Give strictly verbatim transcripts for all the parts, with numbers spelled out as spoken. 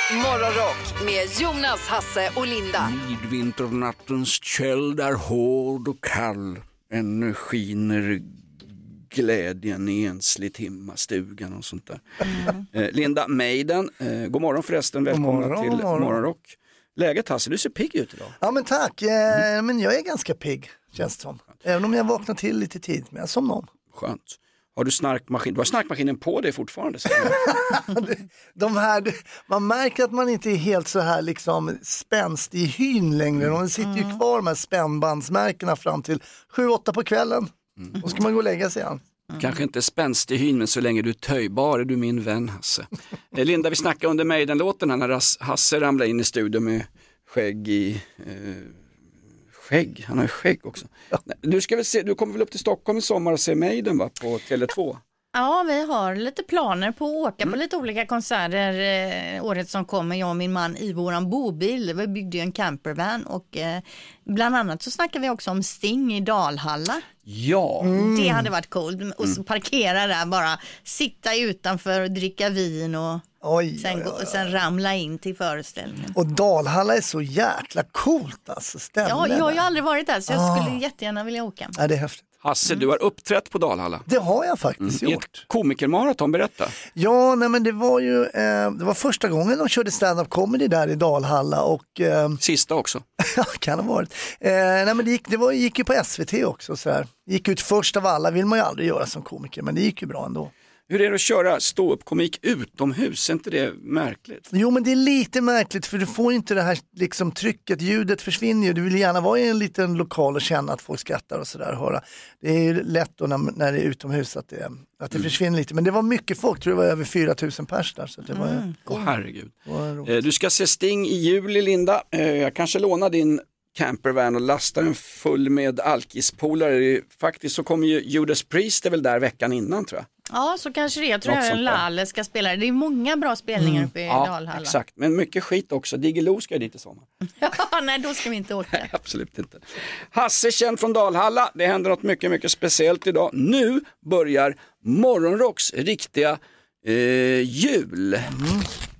Morgonrock med Jonas, Hasse och Linda. Midvinternattens köld är hård och kall. Ännu skiner glädjen i enslig timmastugan och sånt där. Mm. Eh, Linda Meiden, eh, god morgon förresten. Välkomna morgon, till morgon. Morgonrock. Läget, Hasse, du ser pigg ut idag. Ja men tack, eh, mm. men jag är ganska pigg, känns det som. Även om jag vaknar till lite tid, men jag somnar om. Skönt. Har du snarkmaskin? Du har snarkmaskinen på dig fortfarande. De här, man märker att man inte är helt så här liksom spänst i hyn längre. De sitter ju mm. kvar med spännbandsmärkena fram till sju åtta på kvällen. Mm. Och ska man gå och lägga sig igen. Mm. Kanske inte spänst i hyn, men så länge du är töjbar är du min vän, Hasse. Linda, vi snackade under mig den låten här när Hasse ramlade in i studion med skägg i... Eh, Skägg, han har ju skägg också. Ja. Du, ska väl se, du kommer väl upp till Stockholm i sommar och se Maiden, va, på Tele två? Ja, vi har lite planer på att åka mm. på lite olika konserter eh, året som kommer, jag och min man i våran bobil. Vi byggde ju en campervan och eh, bland annat så snackar vi också om Sting i Dalhalla. Ja. Mm. Det hade varit coolt. Och så parkera där, bara sitta utanför och dricka vin och oj, sen, gå, och sen ramla in till föreställningen. Och Dalhalla är så jäkla coolt alltså. Ja, jag har ju aldrig varit där så jag ah. skulle jättegärna vilja åka. Ja, det är häftigt. Hasse, mm. du har uppträtt på Dalhalla. Det har jag faktiskt mm. gjort. Ett komikermaraton, berätta. Ja, nej men det var ju eh, det var första gången de körde stand-up comedy där i Dalhalla. Och, eh, sista också. Ja, kan ha varit. Eh, nej men det gick, det var, gick ju på S V T också. Så här. Gick ut först av alla, vill man ju aldrig göra som komiker, men det gick ju bra ändå. Hur är det att köra stå-upp-komik utomhus? Är inte det märkligt? Jo, men det är lite märkligt för du får inte det här liksom, trycket, ljudet försvinner ju. Du vill gärna vara i en liten lokal och känna att folk skrattar och sådär. Höra. Det är ju lätt då när, när det är utomhus att det, att det mm. försvinner lite. Men det var mycket folk, tror jag var över fyra tusen pers där. Så det var, mm. Åh, herregud. Eh, du ska se Sting i juli, Linda. Eh, jag kanske lånar din campervan och lastar den full med alkispolare. Faktiskt så kommer ju Judas Priest är väl där veckan innan, tror jag. Ja, så kanske det. Jag tror att Lalle ska spela. Det är många bra spelningar mm. uppe i ja, Dalhalla. Exakt, men mycket skit också. Diggiloo ska dit i sommar. Ja, nej, då ska vi inte åka. Nej, absolut inte. Hasse känd från Dalhalla. Det händer något mycket, mycket speciellt idag. Nu börjar Morgonrocks riktiga eh, jul. Mm.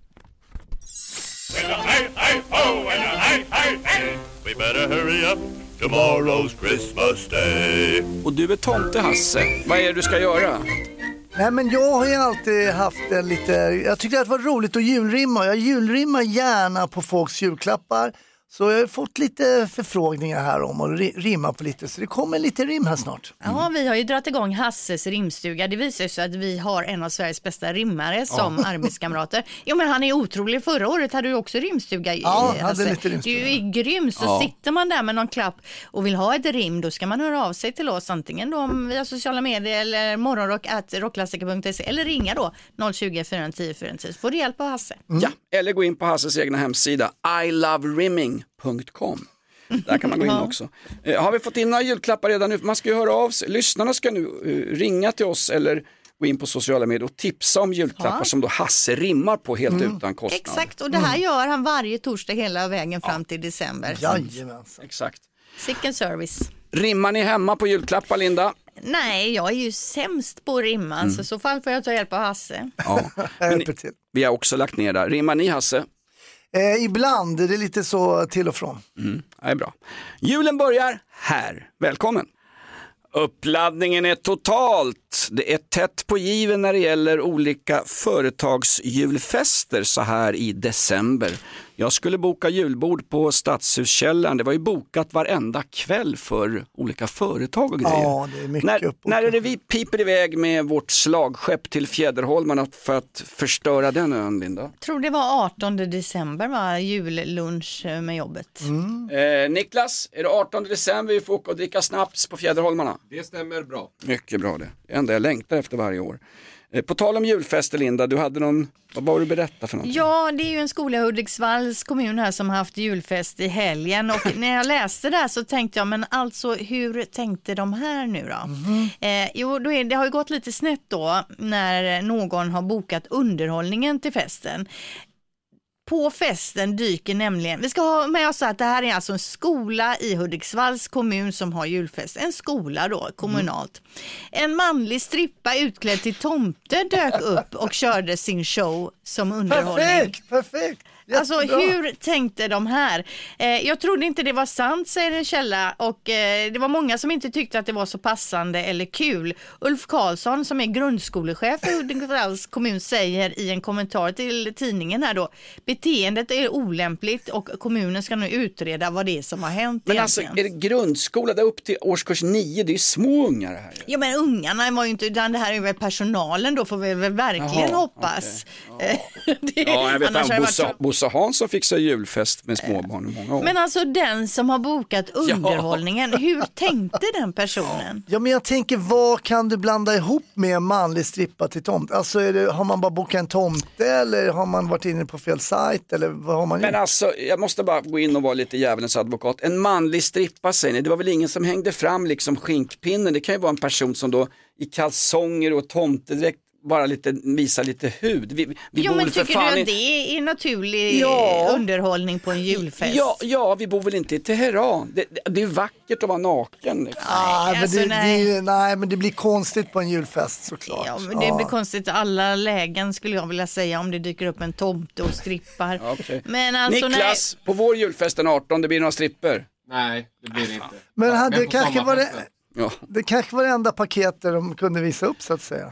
We better hurry up, tomorrow's Christmas day. Och du är tomte, Hasse. Vad är det du ska göra? Nej, men jag har ju alltid haft en lite... Jag tyckte att det var roligt att julrimma. Jag julrimmar gärna på folks julklappar. Så jag har fått lite förfrågningar här om att rimma på lite. Så det kommer lite rim här snart. Mm. Ja, vi har ju dragit igång Hasses rimstuga. Det visar sig att vi har en av Sveriges bästa rimmare som ja. arbetskamrater. Jo, men han är otrolig. Förra året hade du också rimstuga. Ja, i, hade alltså, lite rimstuga. Du är grym. Så ja. sitter man där med någon klapp och vill ha ett rim, då ska man höra av sig till oss. Antingen då via sociala medier eller morgonrock at rockklassiker punkt se eller ringa då noll tjugo, fyra tio, fyra tio. Får du hjälp av Hasse. Mm. Ja, eller gå in på Hasses egna hemsida I love rimming punkt com. Där kan man gå in också. Eh, har vi fått in några julklappar redan nu? Man ska ju höra av sig. Lyssnarna ska nu uh, ringa till oss eller gå in på sociala medier och tipsa om julklappar ja. som då Hasse rimmar på helt mm. utan kostnad. Exakt, och det här mm. gör han varje torsdag hela vägen fram ja. till december. Jajamensan. Exakt. Sicken service. Rimmar ni hemma på julklappar, Linda? Nej, jag är ju sämst på att rimma, mm. så i så fall får jag ta hjälp av Hasse. Ja. Men ni, vi har också lagt ner där. Rimmar ni, Hasse? Eh, ibland är det lite så till och från. Mm, det är bra. Julen börjar här. Välkommen. Uppladdningen är totalt. Det är tätt på given när det gäller olika företagsjulfester så här i december. Jag skulle boka julbord på Stadshuskällan. Det var ju bokat varenda kväll för olika företag och grejer. Ja, det är mycket när, upp och när är det vi piper iväg med vårt slagskepp till Fjäderholmarna för att förstöra den ön, Linda? Jag tror det var artonde december, var jullunch med jobbet. Mm. Eh, Niklas, är det artonde december vi får åka och dricka snaps på Fjäderholmarna? Det stämmer bra. Mycket bra det. Det enda jag längtar efter varje år. På tal om julfester, Linda, du hade någon, vad var du berätta för något? Ja, det är ju en skola i Hudiksvalls kommun här som har haft julfest i helgen och när jag läste det här så tänkte jag, men alltså hur tänkte de här nu då? Mm. Eh, jo, då är, det har ju gått lite snett då när någon har bokat underhållningen till festen. på festen dyker nämligen, vi ska ha med oss att det här är alltså en skola i Hudiksvalls kommun som har julfest. En skola då, kommunalt. Mm. En manlig strippa utklädd till tomte dök upp och körde sin show som underhållning. Perfekt, perfekt. Jättebra. Alltså hur tänkte de här? Eh, jag trodde inte det var sant, säger en källa, och eh, det var många som inte tyckte att det var så passande eller kul. Ulf Karlsson som är grundskolechef i Hudiksvalls kommun säger i en kommentar till tidningen här då, beteendet är olämpligt och kommunen ska nu utreda vad det är som har hänt. Men egentligen. alltså är det grundskola där upp till årskurs nio, det är små ungar det här. Ja men ungarna var ju inte, utan det här är väl personalen då, får vi väl verkligen Jaha, hoppas. Okay. Ja. det, Ja, jag vet annars att har det Bosse, varit så- Bosse Hansson fixar julfest med småbarn i många år. Men alltså den som har bokat underhållningen, hur tänkte den personen? Ja, men jag tänker, vad kan du blanda ihop med manlig strippa till tomt? Alltså är det, har man bara bokat en tomte eller har man varit inne på fel sajt eller vad har man Men gjort? alltså, jag måste bara gå in och vara lite djävulens advokat. En manlig strippa, säger ni, det var väl ingen som hängde fram liksom skinkpinnen. Det kan ju vara en person som då i kalsonger och tomtedräkt bara lite, visa lite hud. Vi, vi Jo bor men väl för tycker fan du i- att det är naturlig Ja. underhållning på en julfest? Ja, ja, vi bor väl inte i Teheran. Det, det, det är vackert att vara naken. Liksom. Ah, men alltså, det, nej. det, nej, men det blir konstigt på en julfest såklart. Ja, men det blir konstigt i alla lägen skulle jag vilja säga om det dyker upp en tomte och strippar. Ja, okej. Men alltså Niklas, på vår julfest den artonde, det blir några stripper. Nej, det blir det inte. Men hade, Men det, på kanske var det, sommarfesten. Ja. det kanske var det enda paketet de kunde visa upp så att säga.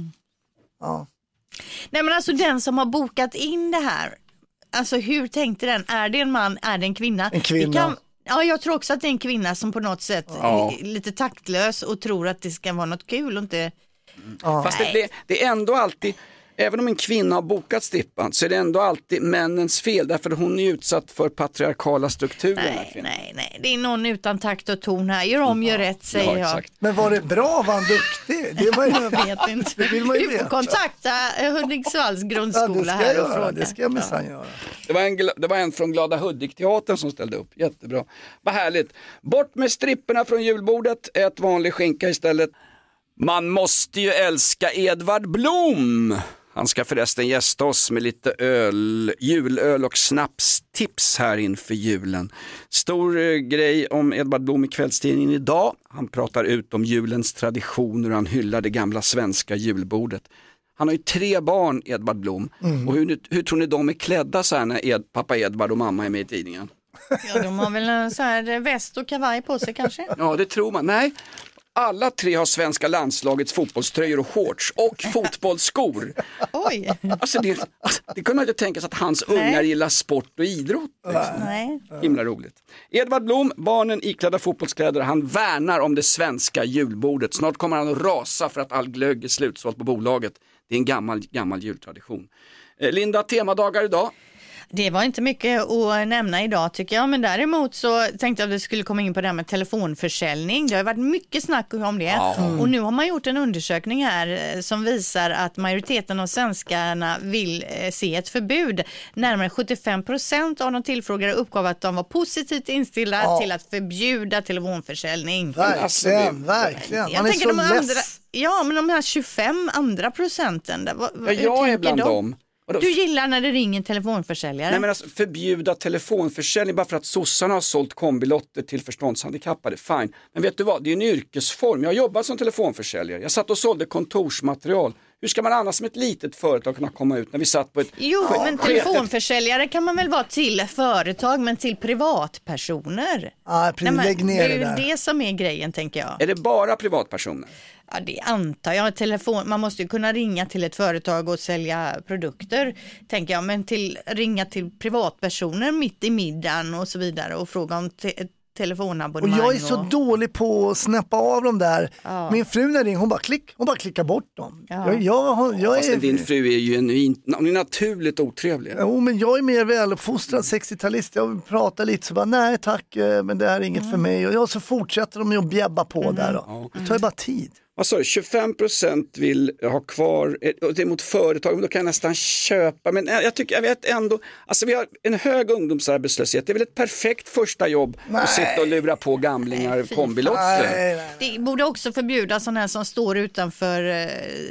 Ja. nej men alltså den som har bokat in det här, alltså hur tänkte den? Är det en man, är det en kvinna? En kvinna. Det kan, ja, jag tror också att det är en kvinna som på något sätt Ja. är lite taktlös och tror att det ska vara något kul och inte... Fast det, det, det är ändå alltid, även om en kvinna har bokat strippan, så är det ändå alltid männens fel. Därför hon är utsatt för patriarkala strukturer. den här Nej, kvinnan. nej, nej. Det är någon utan takt och ton här. Gör om, gör rätt, säger Ja, jag. exakt. Men var det bra? Var han duktig? Det var ju... Jag vet inte. Det vill man ju Du får veta. kontakta Hudiksvalls Ja, grundskola det ska här jag och göra. fråga. Det ska jag minsann göra. Det var, en, gla- det var en från Glada Hudik-teatern som ställde upp. Jättebra. Vad härligt. Bort med stripporna från julbordet. Ät vanlig skinka istället. Man måste ju älska Edvard Blom. Han ska förresten gästa oss med lite öl, julöl och snapstips här inför julen. Stor eh, grej om Edvard Blom i kvällstidningen idag. Han pratar ut om julens traditioner och han hyllar det gamla svenska julbordet. Han har ju tre barn, Edvard Blom. Och hur, hur tror ni de är klädda så här när Ed, pappa Edvard och mamma är med i tidningen? Ja, de har väl en så här väst och kavaj på sig kanske. Ja, det tror man. Nej, alla tre har svenska landslagets fotbollströjor och shorts och fotbollsskor. Oj, Alltså det, alltså, det kunde man inte tänka sig att hans ungar gillar sport och idrott. Liksom. nej. Himla roligt. Edvard Blom, barnen iklädda fotbollskläder, han värnar om det svenska julbordet. Snart kommer han att rasa för att all glögg är slutsålt på bolaget. Det är en gammal, gammal jultradition. Eh, Linda, temadagar idag. Det var inte mycket att nämna idag tycker jag, men däremot så tänkte jag att vi skulle komma in på det här med telefonförsäljning. Det har varit mycket snack om det och nu har man gjort en undersökning här eh, som visar att majoriteten av svenskarna vill eh, se ett förbud. Närmare sjuttiofem procent av de tillfrågade uppgav att de var positivt inställda Ja. till att förbjuda telefonförsäljning. alltså, det- Verkligen, verkligen. Jag Man är tänker så de andra, less. ja men de här tjugofem andra procenten. Där, vad, Ja, hur jag är tänker bland de? dem. Vadå? Du gillar när det ringer en telefonförsäljare? Nej men alltså förbjuda telefonförsäljning bara för att sossarna har sålt kombilotter till förståndshandikappade, fine. Men vet du vad, det är en yrkesform. Jag har jobbat som telefonförsäljare. Jag satt och sålde kontorsmaterial. Hur ska man annars som ett litet företag kunna komma ut när vi satt på ett... Jo, sk- men sketet- telefonförsäljare kan man väl vara till företag, men till privatpersoner? Ah, Nej, men lägg ner det är det ju där. det som är grejen, tänker jag. Är det bara privatpersoner? Ja, det antar jag. Telefon, man måste ju kunna ringa till ett företag och sälja produkter, tänker jag. Men till ringa till privatpersoner mitt i middagen och så vidare och fråga om te- Och telefonabonnemang. jag är så och... dålig på att snappa av dem där. Ja. Min fru när det ringer, hon bara klick, hon bara klickar bort dem. Ja. Jag, jag, jag Fast är, din fru är ju genuint, hon är naturligt otrevlig. Jo, men jag är mer väluppfostrad sextiotalist. Jag pratar lite så bara, nej tack, eh, men det här är inget för mig. Och jag så fortsätter de ju att bjäbba på där då. Det tar ju bara tid. vad sa du, tjugofem procent vill ha kvar, och det är mot företag, då kan jag nästan köpa, men jag tycker, jag vet ändå, alltså vi har en hög ungdomsarbetslöshet, det är väl ett perfekt första jobb nej. Att sitta och lura på gamlingar kombilotter. Det borde också förbjudas sådana här som står utanför eh,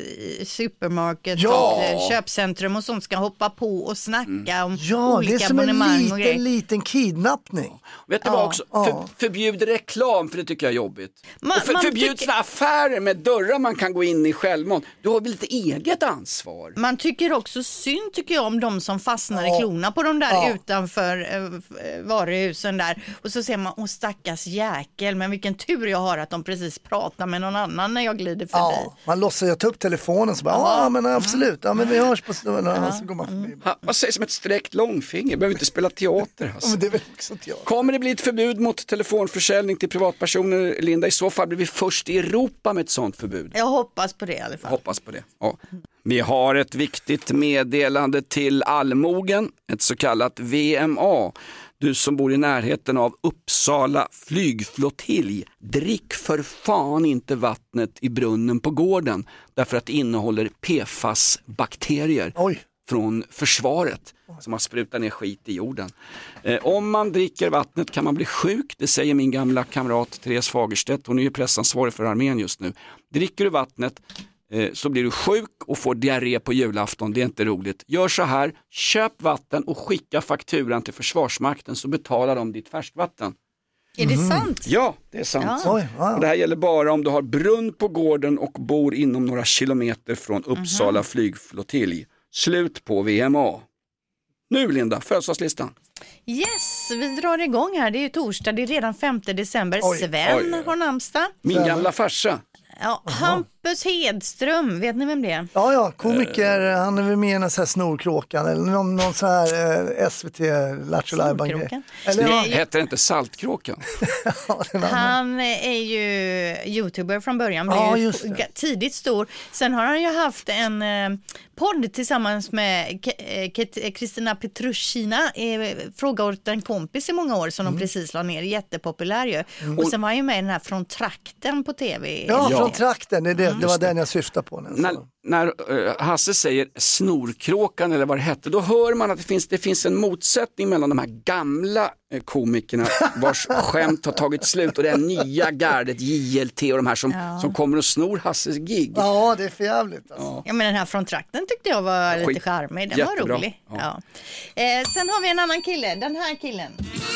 supermarket ja. och eh, köpcentrum och sånt ska hoppa på och snacka mm. om ja, olika det är som abonnemang en liten, och grejer. liten kidnappning. Vet du ja. vad också? För, förbjud reklam, för det tycker jag är jobbigt. Man, för, man förbjud tycker... såna affärer med dörrar man kan gå in i självmant. Du har väl lite eget ansvar? Man tycker också synd tycker jag om de som fastnar ja. i klorna på de där ja. utanför äh, varuhusen där. Och så ser man, åh stackars jäkel, men vilken tur jag har att de precis pratar med någon annan när jag glider förbi. Ja, man låtsas jag ta upp telefonen så bara, ja ah, men absolut, ja men vi hörs på stunden ja. Så går man förbi. Ha, vad sägs som ett sträckt långfinger? Behöver inte spela teater. Alltså. Ja, men det är väl också teater. Kommer det bli ett förbud mot telefonförsäljning till privatpersoner, Linda? I så fall blir vi först i Europa med ett sånt förbud. Jag hoppas på det i alla fall. Hoppas på det, ja. Vi har ett viktigt meddelande till allmogen, ett så kallat V M A. Du som bor i närheten av Uppsala flygflottilj, drick för fan inte vattnet i brunnen på gården därför att det innehåller P F A S-bakterier. Oj. Från försvaret som har sprutat ner skit i jorden. Eh, om man dricker vattnet kan man bli sjuk, det säger min gamla kamrat Therese Fagerstedt, hon är ju pressansvarig för armén just nu. Dricker du vattnet eh, så blir du sjuk och får diarré på julafton, det är inte roligt. Gör så här, köp vatten och skicka fakturan till Försvarsmakten så betalar de ditt färskvatten. Är det sant? Ja, det är sant. Ja. Oj, wow. Och det här gäller bara om du har brunn på gården och bor inom några kilometer från Uppsala mm-hmm. flygflottilj. Slut på V M A. Nu Linda, födelsedagslistan. Yes, vi drar igång här. Det är ju torsdag, det är redan femte december. Oj. Sven Oj, oj. har namnsdag. Min gamla farsa. Ja, Hampus Hedström, vet ni vem det är? Ja, ja, komiker, uh, han är väl med i en sån här Snorkråkan eller någon, någon sån här uh, S V T Lattjo Lajban. Eller ja. Heter det inte Saltkråkan? Ja, han är ju YouTuber från början, blev ja, ju tidigt stor. Sen har han ju haft en uh, podd tillsammans med Kristina Petrushina, eh, Fråga åt en kompis i många år som mm. de precis la ner, jättepopulär ju. Mm. Och sen var han ju med i den här Från trakten på tv. Ja, ja. Från trakten, det, det, mm. det var den jag syftade på. Nu, när när uh, Hasse säger Snorkråkan eller vad det hette, då hör man att det finns, det finns en motsättning mellan de här gamla uh, komikerna vars skämt har tagit slut och det är nya gardet, J L T och de här som, ja. som kommer och snor Hasses gig. Ja, det är för jävligt. Alltså. Ja. ja, men den här Från trakten tyckte jag var Skit. lite charmig, den Jättebra. var rolig. Ja. Ja. Eh, sen har vi en annan kille, den här killen.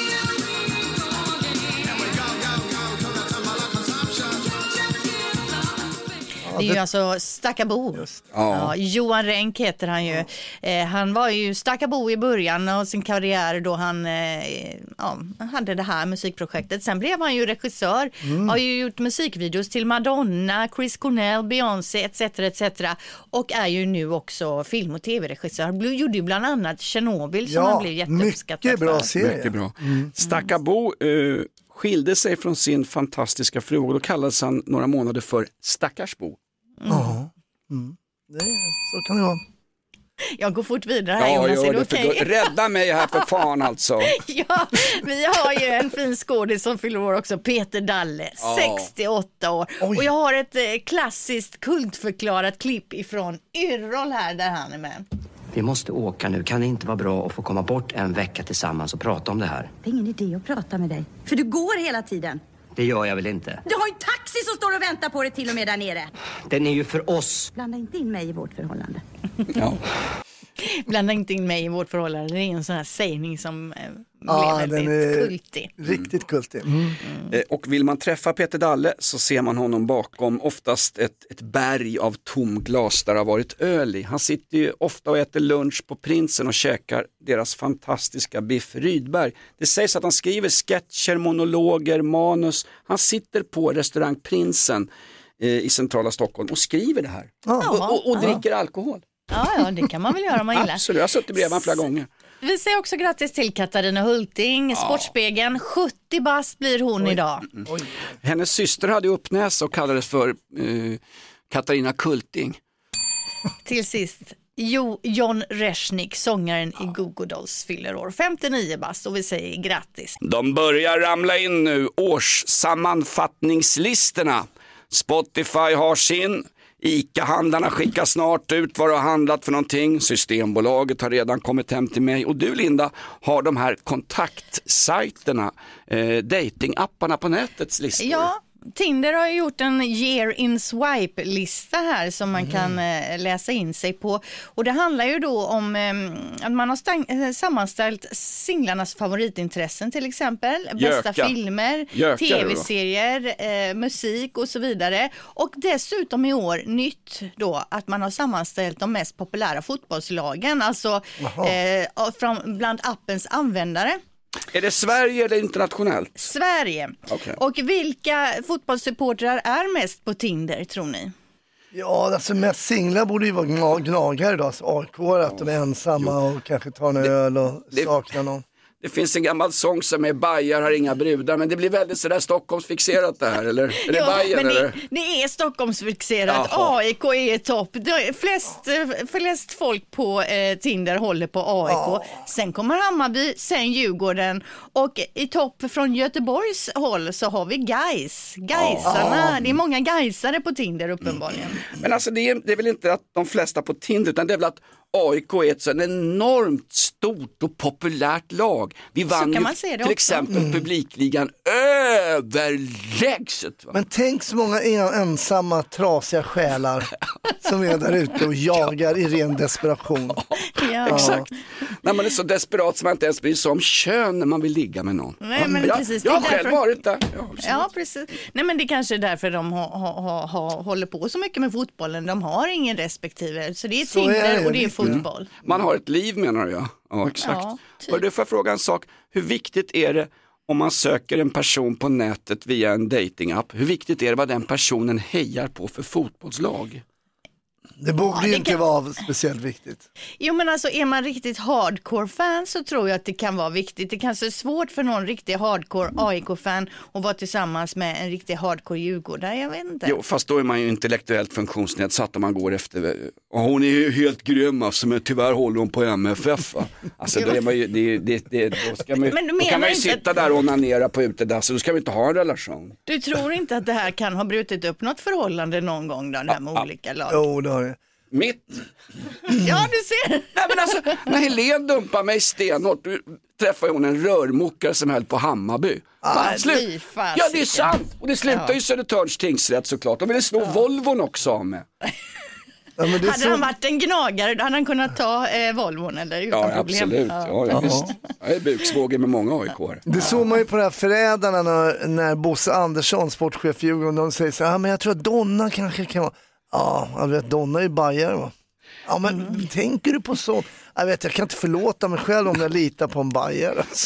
Det är ju alltså Stackabo. Ja. Ja, Johan Renck heter han ju. Ja. Eh, han var ju Stackabo i början av sin karriär då han eh, ja, hade det här musikprojektet. Sen blev han ju regissör. Mm. Har ju gjort musikvideos till Madonna, Chris Cornell, Beyoncé et cetera et cetera. Och är ju nu också film- och tv-regissör. Han gjorde ju bland annat Chernobyl som ja, han blev jätteuppskattad mycket bra för. serie. Mycket bra. Mm. Stackabo eh, skilde sig från sin fantastiska fru och då kallades han några månader för Stackarsbo. Ja, mm. mm. så kan det vara. Jag går fort vidare här, ja, Jonas, gör är det det okej? för, rädda mig här för fan alltså. Ja, vi har ju en fin skådis som fyller år också, Peter Dalle, ja. sextioåtta år. Oj. Och jag har ett eh, klassiskt kultförklarat klipp ifrån Yrrol här där han är med. Vi måste åka nu. Kan det inte vara bra att få komma bort en vecka tillsammans och prata om det här? Det är ingen idé att prata med dig, för du går hela tiden. Det gör jag väl inte. Du har ju taxi som står och väntar på dig till och med där nere. Den är ju för oss. Blanda inte in mig i vårt förhållande. Ja. Blanda inte in mig i vårt förhållande. Det är en sån här sägning som eh, ja, blev väldigt är kultig. Riktigt kultig. Mm. Mm. Eh, och vill man träffa Peter Dalle så ser man honom bakom oftast ett, ett berg av tom glas där det har varit öl i. Han sitter ju ofta och äter lunch på Prinsen och käkar deras fantastiska Biff Rydberg. Det sägs att han skriver sketcher, monologer, manus. Han sitter på restaurang Prinsen eh, i centrala Stockholm och skriver det här. Ja. Och, och, och dricker ja. alkohol. Ja, ja, det kan man väl göra om man gillar. Absolut, jag har suttit bredvid honom flera gånger. Vi säger också grattis till Katarina Hulting, ja. Sportspegeln. sjuttio bast blir hon Oj. idag. Mm. Oj. Hennes syster hade uppnäsa och kallades för eh, Katarina Kulting. Till sist, jo, John Reznik, sångaren ja. i Goo Goo Dolls, fyller år. femtionio bast och vi säger grattis. De börjar ramla in nu, årssammanfattningslistorna. Spotify har sin. Ica-handlarna skickar snart ut vad du har handlat för någonting. Systembolaget har redan kommit hem till mig. Och du, Linda, har de här kontaktsajterna, eh, datingapparna på nätets listor. Ja, Tinder har gjort en year in swipe-lista här som man kan eh, läsa in sig på. Och det handlar ju då om eh, att man har stang- eh, sammanställt singlarnas favoritintressen till exempel. Jöka. Bästa filmer, Jöka, tv-serier, eh, musik och så vidare. Och dessutom i år nytt då att man har sammanställt de mest populära fotbollslagen. Alltså eh, från, bland appens användare. Är det Sverige eller internationellt? Sverige. Okay. Och vilka fotbollssupportrar är mest på Tinder, tror ni? Ja, alltså mest singlar borde ju vara gna- gnagare då. Alltså A K, att de är ensamma och kanske tar en öl och det, saknar någon. Det finns en gammal sång som är Bajar har inga brudar, men det blir väldigt sådär Stockholmsfixerat det här, eller? Är det ja, Bajen, men det, eller? det är Stockholmsfixerat. Jaha. A I K är topp. Det är flest, flest folk på eh, Tinder håller på A I K. Ja. Sen kommer Hammarby, sen Djurgården. Och i topp från Göteborgs håll så har vi Gais. Gaisarna. Ja. Det är många gaisare på Tinder uppenbarligen. Men alltså det är, det är väl inte att de flesta på Tinder, utan det är väl att A I K är ett så enormt stort och populärt lag. Vi vann kan ju man se det till också. exempel mm. publikligan överlägset. Va? Men tänk så många en- ensamma, trasiga själar som är där ute och jagar i ren desperation. Ja. Exakt. När man är så desperat som man inte ens bryr sig om kön när man vill ligga med någon. Nej, men jag, precis, jag har det är själv därför- varit där. Ja, Ja, precis. Nej, men det kanske är därför de ha, ha, ha, ha, håller på så mycket med fotbollen. De har ingen respektive. Så det är Så är Tinder det, och det är lite. fotboll. Man har ett liv, menar jag. Ja, exakt. Ja, typ. Hör du, får jag fråga en sak? Hur viktigt är det om man söker en person på nätet via en datingapp? Hur viktigt är det vad den personen hejar på för fotbollslag? Det borde Ja, ju det inte kan- vara speciellt viktigt. Jo, men alltså är man riktigt hardcore-fan så tror jag att det kan vara viktigt. Det kanske är svårt för någon riktig hardcore A I K-fan att vara tillsammans med en riktig hardcore Djurgårdare, jag vet inte. Jo, fast då är man ju intellektuellt funktionsnedsatt om man går efter, och hon är ju helt grym alltså, men tyvärr håller hon på M F F. Va? Alltså då är man ju, det, det, det, då, ska man, Men du då kan menar man ju inte sitta att- där och onanera på utedass, så då ska vi inte ha en relation. Du tror inte att det här kan ha brutit upp något förhållande någon gång då, det här med olika lag? Jo, det har det. Mitt? Ja, du ser. Nej men alltså, när Helene dumpar mig stenhårt, då träffar hon en rörmokare som höll på Hammarby. Ah, Fan, slut. fy fasiken. Ja, det är sant. Och det slutar Ja. ju Södertörns tingsrätt såklart. De ville slå ja. Volvon också av med. Ja, men det är Hade så... han varit en gnagare då hade han kunnat ta eh, Volvon eller utan Ja, problem. absolut. Ja, ja, visst. Jag är buksvåger med många A I K-are. Det såg man ju på de här förrädarna när, när Bosse Andersson, sportchef i Djurgården, de säger så här, ah, men jag tror att Donna kanske kan vara, ja, jag vet, Donna är ju bajare, va? Ja, men mm. tänker du på så? Jag vet, jag kan inte förlåta mig själv om jag litar på en bajare. Alltså.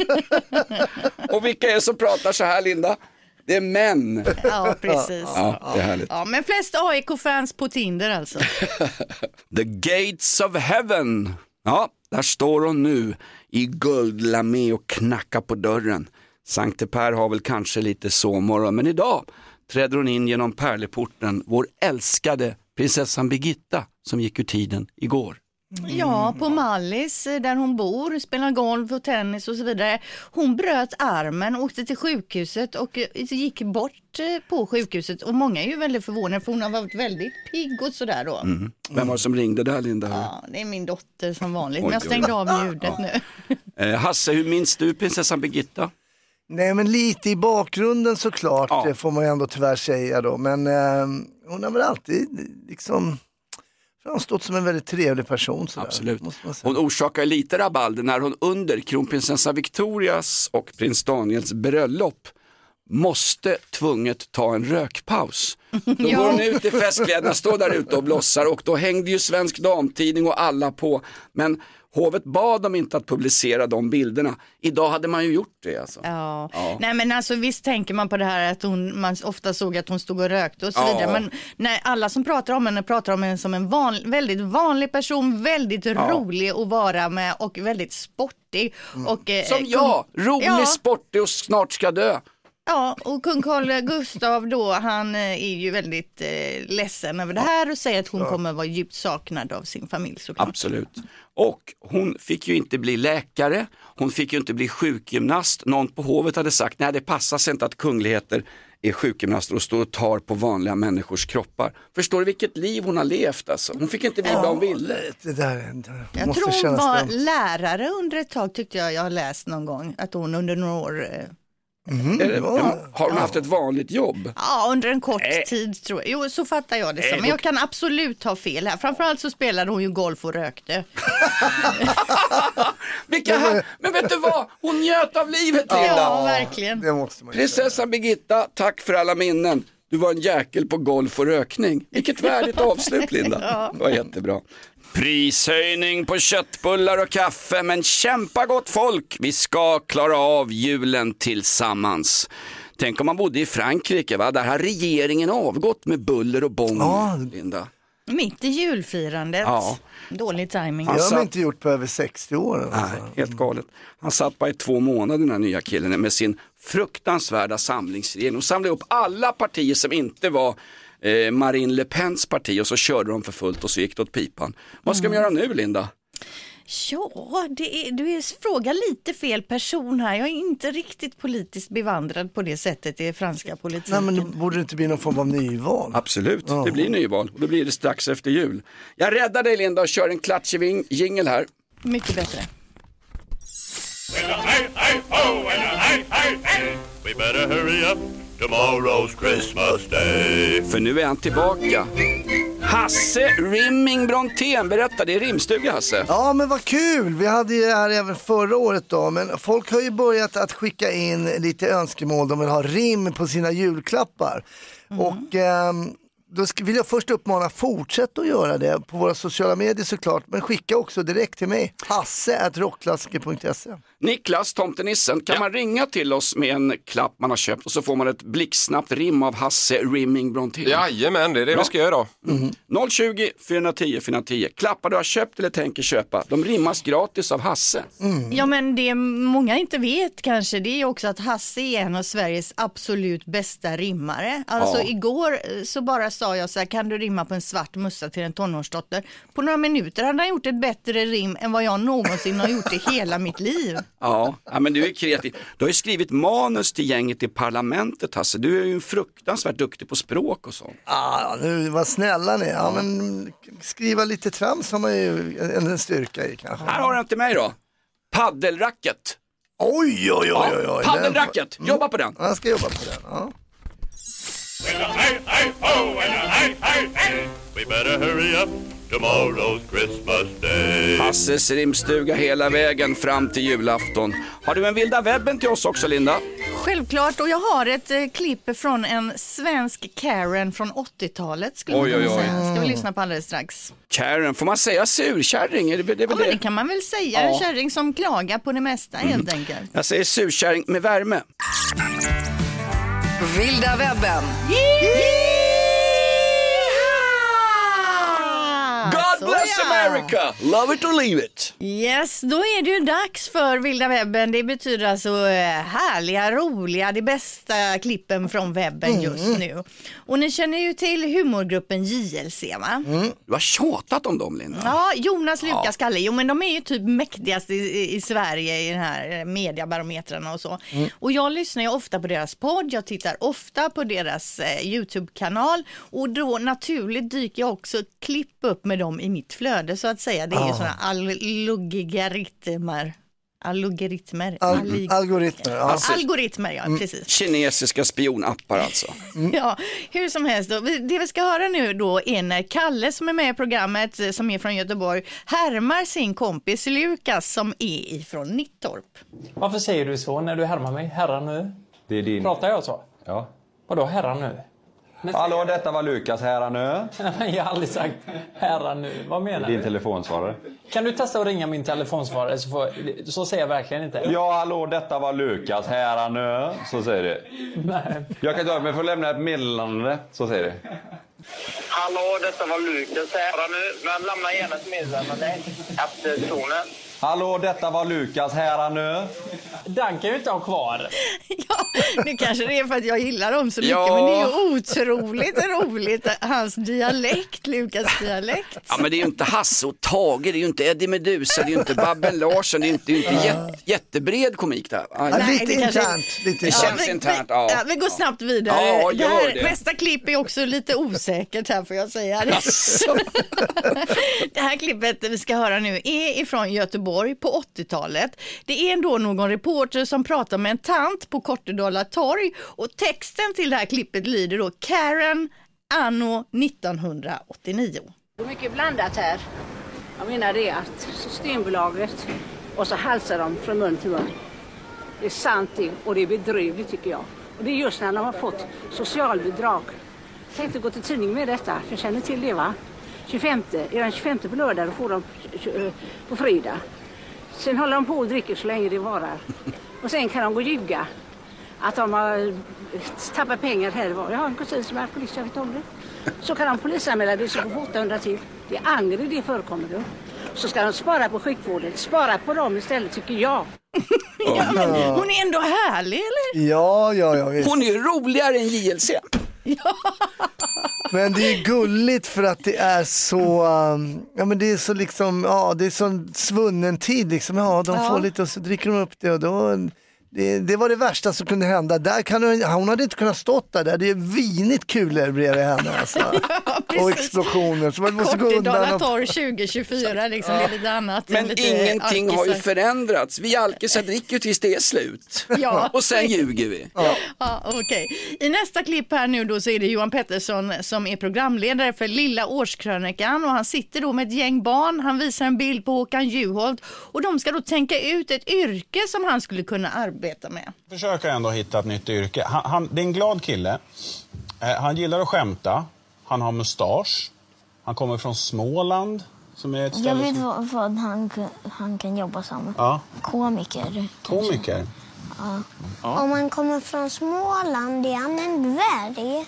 Och vilka är det som pratar så här, Linda? Det är män. Ja, precis. Ja, det är härligt. Ja, men flest A I K-fans på Tinder alltså. The Gates of Heaven. Ja, där står hon nu i guldlamé och knackar på dörren. Sankte Per har väl kanske lite sovmorgon, men idag träder hon in genom pärleporten, vår älskade prinsessan Birgitta som gick ur tiden igår. Ja, på Mallis där hon bor, spelar golf och tennis och så vidare. Hon bröt armen, åkte till sjukhuset och gick bort på sjukhuset. Och många är ju väldigt förvånade för hon har varit väldigt pigg och sådär då. Mm. Vem var det som ringde där, Linda? Ja, det är min dotter som vanligt. Oj, Men jag stängde av ljudet ja. nu. Eh, Hasse, hur minns du prinsessan Birgitta? Nej, men lite i bakgrunden såklart, Ja. det får man ju ändå tyvärr säga då. Men eh, hon har väl alltid liksom framstått som en väldigt trevlig person. Sådär, Absolut. måste man säga. Hon orsakar lite rabalder när hon under kronprinsessa Victorias och prins Daniels bröllop måste tvunget ta en rökpaus. Då Ja. går hon ut i festkläderna, står där ute och blossar, och då hängde ju Svensk Damtidning och alla på. Men hovet bad dem inte att publicera de bilderna. Idag hade man ju gjort det alltså. Ja. Ja. Nej, men alltså visst tänker man på det här att hon, man ofta såg att hon stod och rökte och så Ja. vidare. Men när alla som pratar om henne pratar om henne som en van, väldigt vanlig person, väldigt Ja. rolig att vara med och väldigt sportig. Och, eh, Som kung- jag, rolig, Ja. sportig och snart ska dö. Ja, och kung Carl Gustav då, han eh, är ju väldigt eh, ledsen över det här och säger att hon kommer vara djupt saknad av sin familj såklart. Absolut. Och hon fick ju inte bli läkare, hon fick ju inte bli sjukgymnast. Någon på hovet hade sagt, nej det passar sig inte att kungligheter är sjukgymnaster och står och tar på vanliga människors kroppar. Förstår du vilket liv hon har levt alltså? Hon fick inte vilja ja, hon ville. Det där, det jag måste tror hon var dumt. lärare under ett tag tyckte jag jag har läst någon gång. Att hon under några år... Mm, det, ja. Har hon ja. haft ett vanligt jobb? Ja, under en kort Nej. tid tror jag. Jo, så fattar jag det som. Nej, Men jag då... kan absolut ha fel här. Framförallt så spelade hon ju golf och rökte. Vilka här... Men vet du vad? Hon njöt av livet, Linda. Ja, verkligen. Det måste man ju Prinsessan Birgitta, tack för alla minnen. Du var en jäkel på golf och rökning. Vilket värdigt avslut, Linda. Ja. Det var jättebra. Prishöjning på köttbullar och kaffe, men kämpa gott folk. Vi ska klara av julen tillsammans. Tänk om man bodde i Frankrike, va? Där har regeringen avgått med buller och bång, ja. Linda. Mitt i julfirandet. Ja. Dålig timing. Det har satt... de inte gjort på över sextio år. Alltså. Nej, helt galet. Han satt bara i två månader, den här nya killen, med sin fruktansvärda samlingsregering. Och samlade upp alla partier som inte var eh, Marine Le Pens parti, och så körde de för fullt och så gick det åt pipan. Vad ska mm. de göra nu, Linda? Ja, det är, du är fråga lite fel person här. Jag är inte riktigt politiskt bevandrad på det sättet i franska politiken. Nej, men det borde inte bli någon form av nyval. Absolut, ja. Det blir nyval och då blir det strax efter jul. Jag räddar dig, Linda, och kör en klatschig jingle här. Mycket bättre. We better hurry up, tomorrow's Christmas day. För nu är han tillbaka. Hasse Rimming Brontén, berätta, det är rimstuga, Hasse. Ja, men vad kul, vi hade ju det här även förra året då. Men folk har ju börjat att skicka in lite önskemål. De vill ha rim på sina julklappar. Mm. Och ehm, då vill jag först uppmana, fortsätt att göra det på våra sociala medier såklart. Men skicka också direkt till mig, hasse at rockklassiker punkt se. Niklas, tomtenissen, kan ja. man ringa till oss med en klapp man har köpt och så får man ett blixtsnabbt rim av Hasse Rimming Brontén? Jajamän, det är det Bra. vi ska göra då. Mm. noll tjugo, fyra tio, fyra tio. Klappar du har köpt eller tänker köpa. De rimmas gratis av Hasse. Mm. Ja, men det många inte vet kanske, det är också att Hasse är en av Sveriges absolut bästa rimmare. Alltså ja. igår så bara sa jag så här, kan du rimma på en svart mussa till en tonårsdotter? På några minuter hade han gjort ett bättre rim än vad jag någonsin har gjort i hela mitt liv. Ja, ja, men du är kreativ. Du har ju skrivit manus till gänget i parlamentet, Hasse. Du är ju fruktansvärt duktig på språk och sånt. Ja, nu vad snälla ni. Ja, men skriva lite trams har man ju en, en styrka i kanske. Här har du inte mig då. Paddelracket. Oj, oj, oj, oj, oj. Paddelracket, den... jobba på den. Jag ska jobba på den, ja. We better hurry up, tomorrow's Christmas day. Hasses rimstuga hela vägen fram till julafton. Har du en vilda webben till oss också, Linda? Självklart, och jag har ett eh, klipp från en svensk Karen från åttiotalet skulle oj, man oj, oj. säga. Ska vi lyssna på alldeles strax. Karen, får man säga surkärring? Är det, det, är väl ja, det? det kan man väl säga. Ja. En kärring som klagar på det mesta mm. helt enkelt. Jag säger surkärring med värme. Vilda webben. God bless America! Love it or leave it! Yes, då är det ju dags för Vilda webben. Det betyder alltså härliga, roliga, de bästa klippen från webben just mm. nu. Och ni känner ju till humorgruppen J L C, va? Mm. Du har tjatat om dem, Linda. Ja, Jonas, Lukas, ja. Kalle. Jo, men de är ju typ mäktigast i, i, i Sverige i den här mediabarometrarna och så. Mm. Och jag lyssnar ju ofta på deras podd. Jag tittar ofta på deras eh, YouTube-kanal. Och då naturligt dyker jag också ett klipp upp med dem i mitt flöde så att säga. Det är ju oh. sådana algoritmer. Algoritmer. Al- Allig- algoritmer, ja. Alltså, algoritmer, ja, mm. precis. Kinesiska spionappar alltså. Mm. Ja, hur som helst då. Det vi ska höra nu då är när Kalle som är med i programmet, som är från Göteborg, härmar sin kompis Lukas som är ifrån Nittorp. Varför säger du så när du härmar mig? Herra nu? Det är din... Pratar jag så? Ja. Vadå herra nu? Men... Hallå, detta var Lukas, herra nu. Jag har aldrig sagt herra nu. Vad menar din du? telefonsvarare. Kan du testa att ringa min telefonsvarare så, får... så säger jag verkligen inte. Ja, hallå, detta var Lukas, herra nu. Så säger det. Nej. Jag kan ta men får lämna ett meddelande, så säger det. Hallå, detta var Lukas här nu, men lämna gärna ett meddelande efter tonen. Hallå, detta var Lukas här nu. Den kan ju inte ha kvar. Ja, det kanske det är för att jag gillar dem så mycket, Ja. men det är ju otroligt roligt. Hans dialekt, Lukas dialekt. Ja, men det är ju inte Hasse och Tage, det är ju inte Eddie Meduza, det är ju inte Babben Larsson, det är ju inte, det är ju inte jätte, jättebred komik där. Ja, Nej, lite det kanske- internt. Lite det internt. känns vi, internt, vi, ja. ja, vi går snabbt vidare. Ja, det gör här, det. Nästa klipp är också lite osäkert här, får jag säga. Det här klippet vi ska höra nu är ifrån Göteborg på åttiotalet. Det är ändå någon reporter som pratar med en tant på Kortedala torg och texten till det här klippet lyder då Karen anno nittonhundraåttionio. Det är mycket blandat här. Jag menar det att Systembolaget och så halsar de från mun till mun. Det är sant det och det är bedrövligt tycker jag. Och det är just när de har fått socialbidrag. Jag tänkte gå till tidningen med detta, för jag känner till det va. tjugofemte, är den tjugofemte på lördag och får de på fredag. Sen håller de på och dricker så länge det varar. Och sen kan de gå och ljuga att de har tappat pengar här och var. Jag har en kusin som är polis, jag vet om det. Så kan de polisanmäla det så på åttahundra till. Det är angre det förekommer då. Så ska de spara på sjukvården. Spara på dem istället tycker jag. Ja, men hon är ändå härlig eller? Ja, ja, ja. Visst. Hon är ju roligare än J L C. Men det är gulligt för att det är så, um, ja men det är så liksom, ja det är så svunnen tid liksom, ja de Ja. får lite och så dricker de upp det och då, det, det var det värsta som kunde hända. Där kan hon, hon hade inte kunnat stått där, där det är vinigt kulor bredvid henne alltså. Och explosioner. Så man måste gå Kortedala undan. Och... torg tjugo tjugofyra liksom, det är lite annat. Men lite ingenting har ju alkisar. förändrats. Vi alkisar dricker ju tills det är slut. Ja. Och sen ljuger vi. Ja. Ja, okej. I nästa klipp här nu då så är det Johan Pettersson som är programledare för Lilla årskrönikan och han sitter då med ett gäng barn. Han visar en bild på Håkan Juholt och de ska då tänka ut ett yrke som han skulle kunna arbeta med. Försöker ändå hitta ett nytt yrke. Han, han, det är en glad kille. Eh, han gillar att skämta. Han har mustasch. Han kommer från Småland. Som är ett ställe Jag vet som... vad, vad han, han kan jobba som. Ja. Komiker. Komiker. Ja. Ja. Om man kommer från Småland är han en dvärg.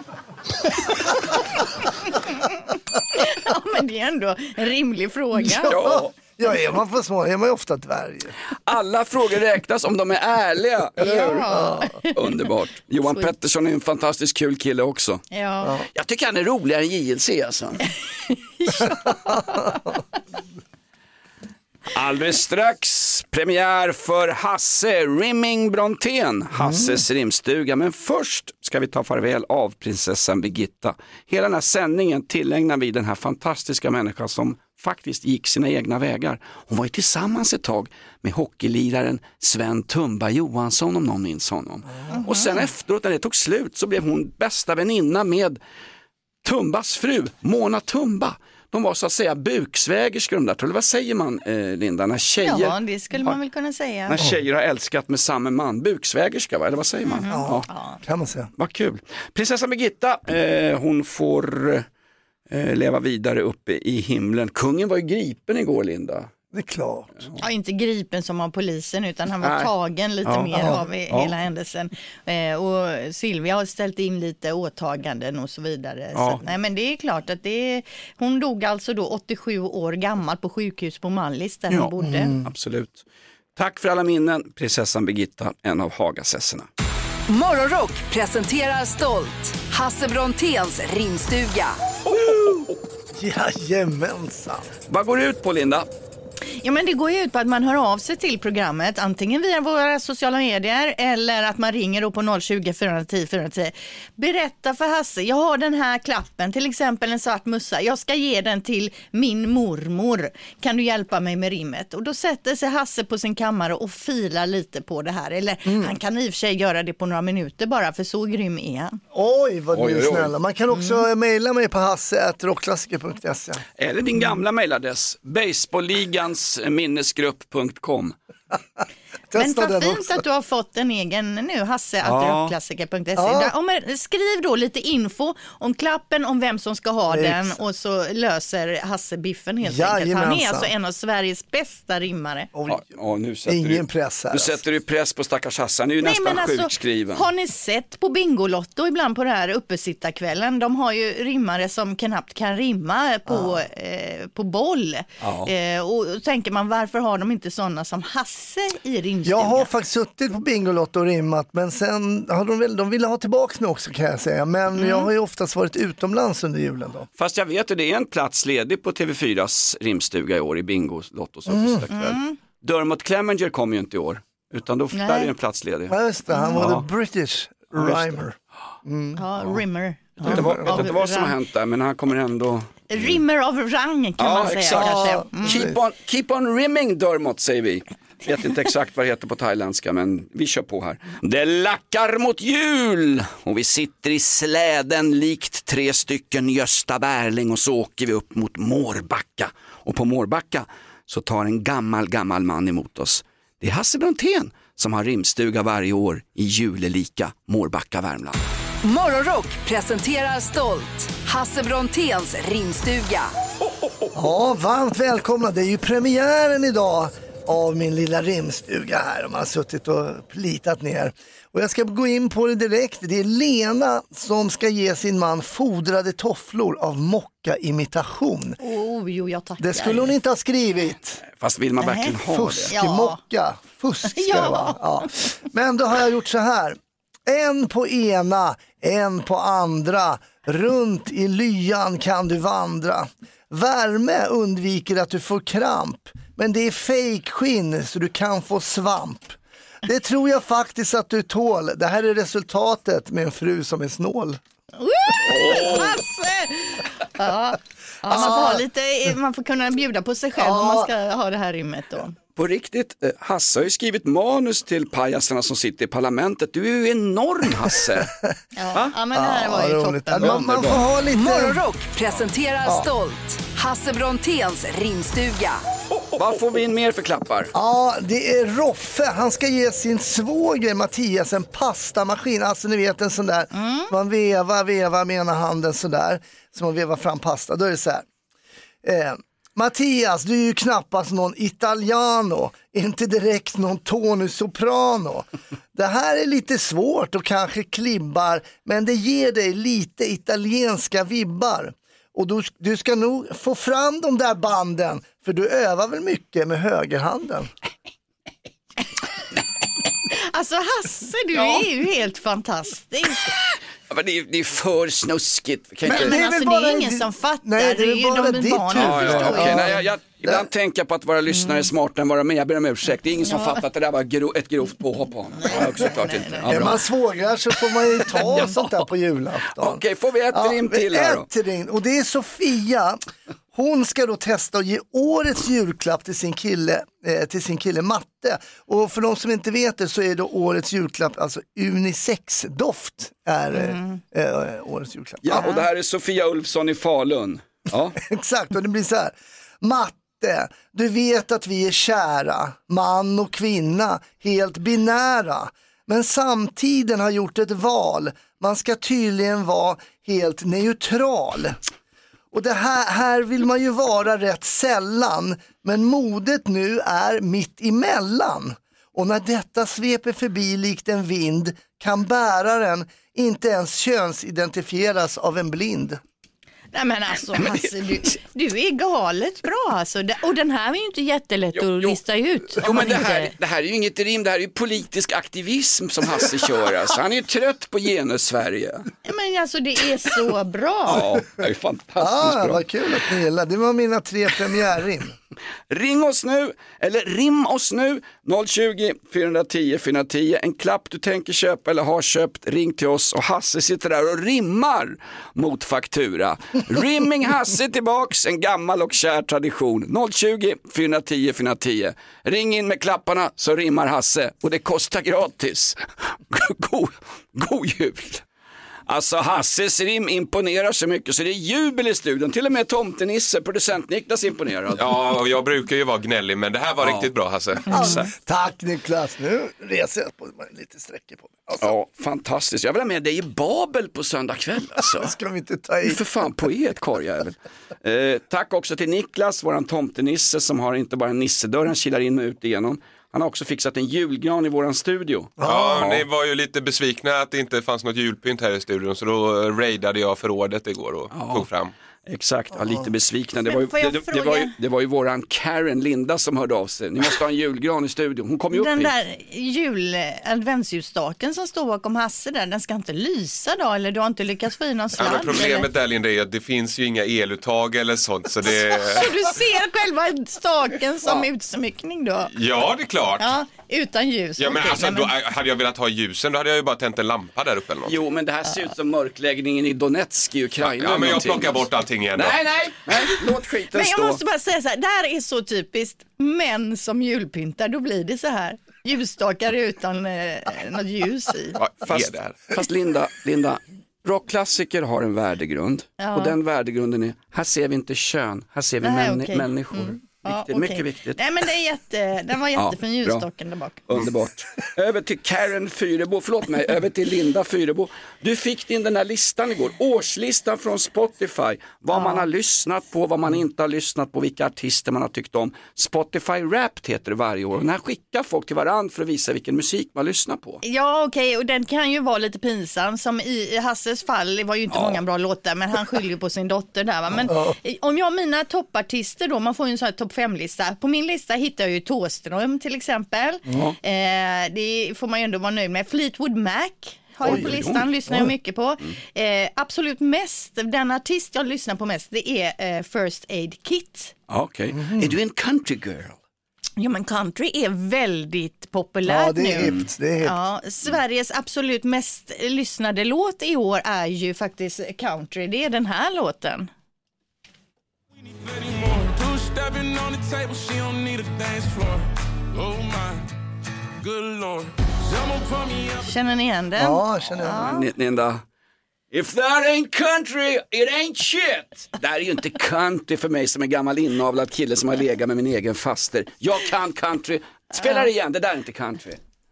Ja, men det är ändå en rimlig fråga. Ja. Ja, är man för små är man ju ofta dvärg. Alla frågor räknas om de är ärliga, eller hur? Ja. Underbart. Johan Sweet. Pettersson är en fantastiskt kul kille också. Ja. Jag tycker han är roligare än J L C alltså. Alldeles strax premiär för Hasse Rimming Brontén, Hasses rimstuga. Men först ska vi ta farväl av prinsessan Birgitta. Hela den här sändningen tillägnar vi den här fantastiska människan som faktiskt gick sina egna vägar. Hon var ju tillsammans ett tag med hockeyliraren Sven Tumba Johansson, om någon minns honom. Mm-hmm. Och sen efteråt när det tog slut så blev hon bästa väninna med Tumbas fru, Mona Tumba. De var så att säga buksvägerskor, där. Eller vad säger man, eh, Linda? När tjejer, Ja, det skulle man väl kunna säga. när tjejer har älskat med samma man, buksvägerska, va? Eller vad säger man? Mm. Ja, Ja. kan man säga. Vad kul. Prinsessa Birgitta, eh, hon får eh, leva vidare uppe i himlen. Kungen var ju gripen igår, Linda. Det är klart. Ja, inte gripen som av polisen utan han var Nej. tagen lite Ja. mer Ja. av i- Ja. hela händelsen. Eh, och Silvia har ställt in lite åtaganden och så vidare. Ja. Så, att- nej, men det är klart att det är, hon dog alltså då åttiosju år gammal på sjukhus på Mallis där hon bodde. Mm. Absolut. Tack för alla minnen, prinsessan Birgitta, en av Hagasesserna. Morgonrock presenterar stolt Hasse Bronténs rimstuga. Jajamensan. Vad går det ut på, Linda? Ja, men det går ju ut på att man hör av sig till programmet antingen via våra sociala medier eller att man ringer då på noll tjugo, fyra tio, fyra tio. Berätta för Hasse, jag har den här klappen, till exempel en svart mussa. Jag ska ge den till min mormor. Kan du hjälpa mig med rimmet? Och då sätter sig Hasse på sin kammare och filar lite på det här. Eller Mm. han kan i och för sig göra det på några minuter bara, för så grym är han. Oj, vad Oj, du är oj, oj. snälla. Man kan också mm. mejla mig på hasse at rockklassiker punkt se. Eller din gamla mejladress, baseballligans minnesgrupp punkt com. Men vad fint också. Att du har fått en egen nu, Hasse, ja. rockklassiker punkt se. Ja. Om, skriv då lite info om klappen, om vem som ska ha den och så löser Hasse biffen helt ja, enkelt. Han är alltså en av Sveriges bästa rimmare. Ja, ja, nu sätter Ingen du, press här. Nu sätter du press på stackars Hasse, han är ju Nej, nästan alltså, sjukskriven. Har ni sett på Bingolotto ibland på det här uppesittarkvällen? De har ju rimmare som knappt kan rimma på, ja. eh, på boll. Ja. Eh, och då tänker man, varför har de inte sådana som Hasse i rimstugan? Jag har faktiskt suttit på Bingolotto och rimmat, men sen har de väl, de ville ha tillbaka mig också kan jag säga. Men mm. jag har ju oftast varit utomlands under julen då. Fast jag vet att det är en plats ledig på T V fyras rimstuga i år i Bingolottos uppesittarkväll. Mm. Mm. Dermot Clemenger kom ju inte i år, utan då där är en plats ledig. Ja, just det, han var ja. the British rhymer. Mm. Ja, rimmer. Jag vet inte vad, vet inte vad som har hänt där, men han kommer ändå... Rimmer av rang kan ja, man säga. Exakt. Mm. Keep, on, keep on rimming, Dermot, säger vi. Jag vet inte exakt vad det heter på thailändska, men vi kör på här. Det lackar mot jul och vi sitter i släden likt tre stycken Gösta Berling och så åker vi upp mot Mårbacka. Och på Mårbacka så tar en gammal, gammal man emot oss. Det är Hasse Brontén som har rimstuga varje år i julelika Mårbacka, Värmland. Morgonrock presenterar stolt Hasse Bronténs rimstuga. Ja, varmt välkomna. Det är ju premiären idag av min lilla rimstuga här. De har suttit och plitat ner. Och jag ska gå in på det direkt. Det är Lena som ska ge sin man fodrade tofflor av mocka-imitation. Oh, jo, jag tackar. Det skulle hon inte ha skrivit. Fast vill man verkligen ha det? Fusk-mocka. Fusk ska ja. det vara. Ja. Men då har jag gjort så här. En på ena, en på andra. Runt i lyan kan du vandra. Värme undviker att du får kramp. Men det är fejkskinn så du kan få svamp. Det tror jag faktiskt att du tål. Det här är resultatet med en fru som är snål. Oh. Ja. Ja, man, får ha lite, man får kunna bjuda på sig själv ja. om man ska ha det här rimmet då. På riktigt, Hasse har ju skrivit manus till pajasarna som sitter i parlamentet. Du är ju enorm, Hasse. ja. ja, men det här var ju ja, toppen. Man, man får ha lite... Morgonrock presenterar ja. stolt Hasse Bronténs rimstuga. Vad får vi in mer för klappar? Ja, det är Roffe. Han ska ge sin svåger Mattias en pastamaskin. Alltså ni vet en sån där, mm. man vevar, vevar med ena handen sådär. Så man vevar fram pasta. Då är det så här. Eh, Mattias, du är ju knappast någon italiano. Inte direkt någon Tony Soprano. Det här är lite svårt och kanske klibbar. Men det ger dig lite italienska vibbar. Och du, du ska nog få fram de där banden. För du övar väl mycket med högerhanden. Alltså Hasse, du ja. är ju helt fantastisk. Ja, men det, är, det är för snuskigt. Men, men, men alltså det är, det är ingen som fattar. Nej, det är, det är bara de ditt huvud. Ja, ja, okay. Nej, jag, jag, ibland tänker jag på att våra lyssnare är mm. smartare än våra med. Jag ber om ursäkt. Det är ingen som ja. fattar att det där var gro, ett grovt påhopp på honom. Ja, också klart inte. Ja, är man svågrar så får man ju ta ja. sånt där på julafton. Okej, okay, får vi ett ja, rim till här då? Ett rim. Och det är Sofia. Hon ska då testa och ge årets julklapp till sin kille, eh, till sin kille Matte. Och för de som inte vet det så är då årets julklapp, alltså unisex-doft är mm. eh, årets julklapp. Ja, och det här är Sofia Ulfsson i Falun. Ja. Exakt, och det blir så här. Matte, du vet att vi är kära, man och kvinna, helt binära. Men samtiden har gjort ett val. Man ska tydligen vara helt neutral. Och det här, här vill man ju vara rätt sällan, men modet nu är mitt emellan. Och när detta sveper förbi likt en vind kan bäraren inte ens könsidentifieras av en blind. Nej men alltså Hasse, du, du är galet bra alltså. Och den här är ju inte jättelätt jo, att lista ut. Jo men det här, det här är ju inget rim, det här är ju politisk aktivism som Hasse kör. Alltså. Han är ju trött på genus-Sverige. Ja, men alltså det är så bra. Ja, det är fantastiskt ah, bra. Vad kul att ni gillar. Det var mina tre premiärrim. Ring oss nu, eller rim oss nu, noll tjugo, fyra tio, fyra tio. En klapp du tänker köpa eller har köpt, ring till oss och Hasse sitter där och rimmar mot faktura. Rimming Hasse tillbaks, en gammal och kär tradition. noll tjugo, fyra tio, fyra tio. Ring in med klapparna så rimmar Hasse och det kostar gratis. God, god jul. Alltså Hasses rim imponerar så mycket så det är jubel i studion. Till och med tomtenisse, producent Niklas imponerad. Ja, och jag brukar ju vara gnällig, men det här var ja. riktigt bra, Hasse. Ja, tack Niklas, nu reser jag på lite sträckor på mig. Alltså. Ja, fantastiskt. Jag vill ha med dig i Babel på söndag kväll. Alltså. Det ska vi inte ta i. För fan, poet, korjävel. Eh, tack också till Niklas, våran tomtenisse som har inte bara en nissedörr han kilar in och ut igenom. Han har också fixat en julgran i våran studio. Ja, ja, ni var ju lite besvikna att det inte fanns något julpynt här i studion, så då raidade jag förrådet igår och ja. tog fram. Exakt, ja, lite besvikna. Det var, ju, det, det, var ju, det var ju våran Karen Linda som hörde av sig. Ni måste ha en julgran i studion. Hon kom ju upp den hit. där jul-adventsljusstaken som står bakom Hasse där, den ska inte lysa då? Eller du har inte lyckats få i någon sladd? Ja, men problemet eller? Där, Linda, är att det finns ju inga eluttag eller sånt. Så, det... så du ser själva staken som ja. utsmyckning då? Ja, det är klart. Ja, utan ljus. Ja, men okay, alltså, nej, men... Då, hade jag velat ha ljusen, då hade jag ju bara tänt en lampa där uppe eller något. Jo, men det här ser ut som mörkläggningen i Donetsk i Ukraina. Ja, men jag plockar bort allting igen då. Nej, nej, nej, låt skiten men jag stå. måste bara säga så här, det här är så typiskt män som julpyntar, då blir det så här. Ljusstakar utan eh, något ljus i. Ja, fast, fast Linda, Linda, rockklassiker har en värdegrund. Ja. Och den värdegrunden är, här ser vi inte kön, här ser vi Nej, män, okay. människor. Mm. Viktigt, ja, okay. mycket viktigt. Nej, men det är jätte, den var jättefin, ja, ljusstaken där bak. Underbart. Över till Karen Fyrebo, förlåt mig, över till Linda Fyrebo. Du fick in den här listan igår, årslistan från Spotify. Vad ja. man har lyssnat på, vad man inte har lyssnat på, vilka artister man har tyckt om. Spotify Wrapped heter det varje år. Och den här skickar folk till varandra för att visa vilken musik man lyssnar på. Ja, okej, okay. Och den kan ju vara lite pinsam. Som i Hasses fall, det var ju inte ja. många bra låtar, men han skyller på sin dotter där. Va? Men ja. om jag har mina toppartister då, man får ju en sån här topp fem-lista. På min lista hittar jag ju Thåström till exempel. Ja. Eh, det får man ju ändå vara nöjd med. Fleetwood Mac har jag på listan, lyssnar jag mycket på. Mm. Eh, absolut mest, den artist jag lyssnar på mest, det är eh, First Aid Kit. Okej, okay. mm. Är du en country girl? Ja, men country är väldigt populärt ja, det är nu. Hipt, det är hipt. Ja, Sveriges absolut mest lyssnade låt i år är ju faktiskt country. Det är den här låten. Känner ni igen den? Ja, känner jag. Ja. Linda. If that ain't country, it ain't shit. Det här är ju inte country för mig som en gammal inavlad kille som har legat med min egen faster. Jag kan country. Spelar det igen, det där är inte country.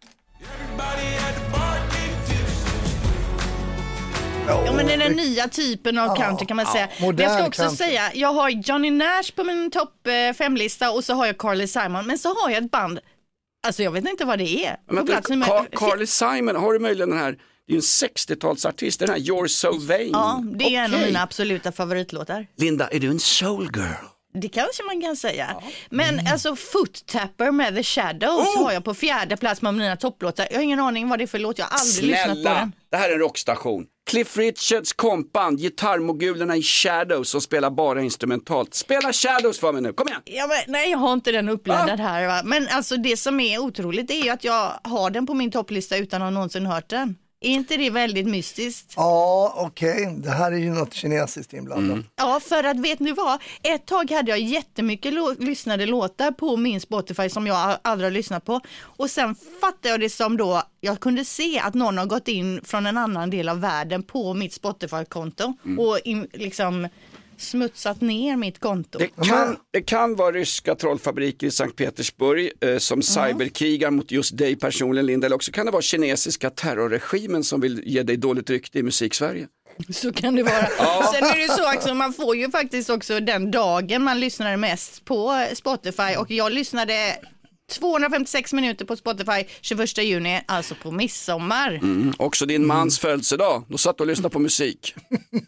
Ja, men det är den nya typen av country kan man säga. Ja, men jag ska också country. säga, jag har Johnny Nash på min topp fem-lista och så har jag Carly Simon. Men så har jag ett band, alltså jag vet inte vad det är. Men, Car- Carly Simon, har du möjligen den här, det är ju en sextiotalsartist, den här You're So Vain. Ja, det är okay. en av mina absoluta favoritlåtar. Linda, är du en soul girl? Det kanske man kan säga. Ja. Men mm. alltså Foot Tapper med The Shadows oh. har jag på fjärde plats med mina topplåtar. Jag har ingen aning vad det är för låt, jag har aldrig Snälla, lyssnat på den. Det här är en rockstation. Cliff Richards kompband, gitarrmogulerna i Shadows som spelar bara instrumentalt. Spela Shadows för mig nu, kom igen! Ja, men, nej, jag har inte den uppladdad ah. här. Va? Men alltså det som är otroligt är ju att jag har den på min topplista utan att någonsin hört den. Är inte det väldigt mystiskt? Ja, okej. Okay. Det här är ju något kinesiskt inblandat. Mm. Ja, för att vet ni vad? Ett tag hade jag jättemycket lo- lyssnade låtar på min Spotify som jag aldrig har lyssnat på. Och sen fattade jag det som då, jag kunde se att någon har gått in från en annan del av världen på mitt Spotify-konto. Mm. Och in, liksom smutsat ner mitt konto. Det kan, det kan vara ryska trollfabriker i Sankt Petersburg eh, som cyberkrigar mot just dig personligen, Linda, eller också kan det vara kinesiska terrorregimen som vill ge dig dåligt rykte i musik-Sverige. Så kan det vara. Ja. Sen är det så också, man får ju faktiskt också den dagen man lyssnar mest på Spotify, och jag lyssnade tvåhundrafemtiosex minuter på Spotify tjugoförsta juni, alltså på midsommar. Mm, också din mans mm. födelsedag, då satt och lyssnade på musik.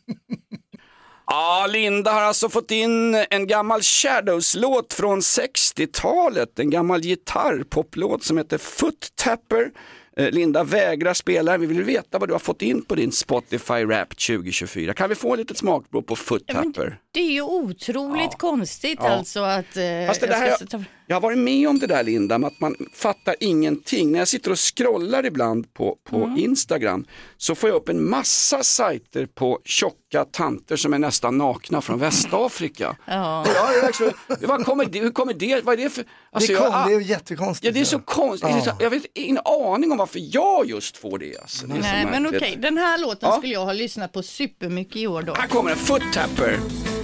Ja, Linda har alltså fått in en gammal Shadows-låt från sextiotalet. En gammal gitarrpoplåt som heter Foot Tapper. Linda vägrar spela. Vi vill veta vad du har fått in på din Spotify Wrapped tjugo tjugofyra. Kan vi få lite smakprov på Foot Tapper? Det är ju otroligt ja. konstigt ja. alltså att... Eh, Fast det där, jag, Jag har varit med om det där, Linda, med att man fattar ingenting. När jag sitter och scrollar ibland på, på mm. Instagram så får jag upp en massa sajter på tjocka tanter som är nästan nakna från Västafrika. Ja. Ja, det är liksom, vad kommer det, hur kommer det? Vad är det för... Alltså, det, kom, jag, det är jättekonstigt. Ja, det är så konstigt. Ja. Jag vet ingen aning om varför jag just får det. Alltså. Det är Nej, men okej. Okay. Den här låten ja. skulle jag ha lyssnat på supermycket i år då. Här kommer en Foot Tapper.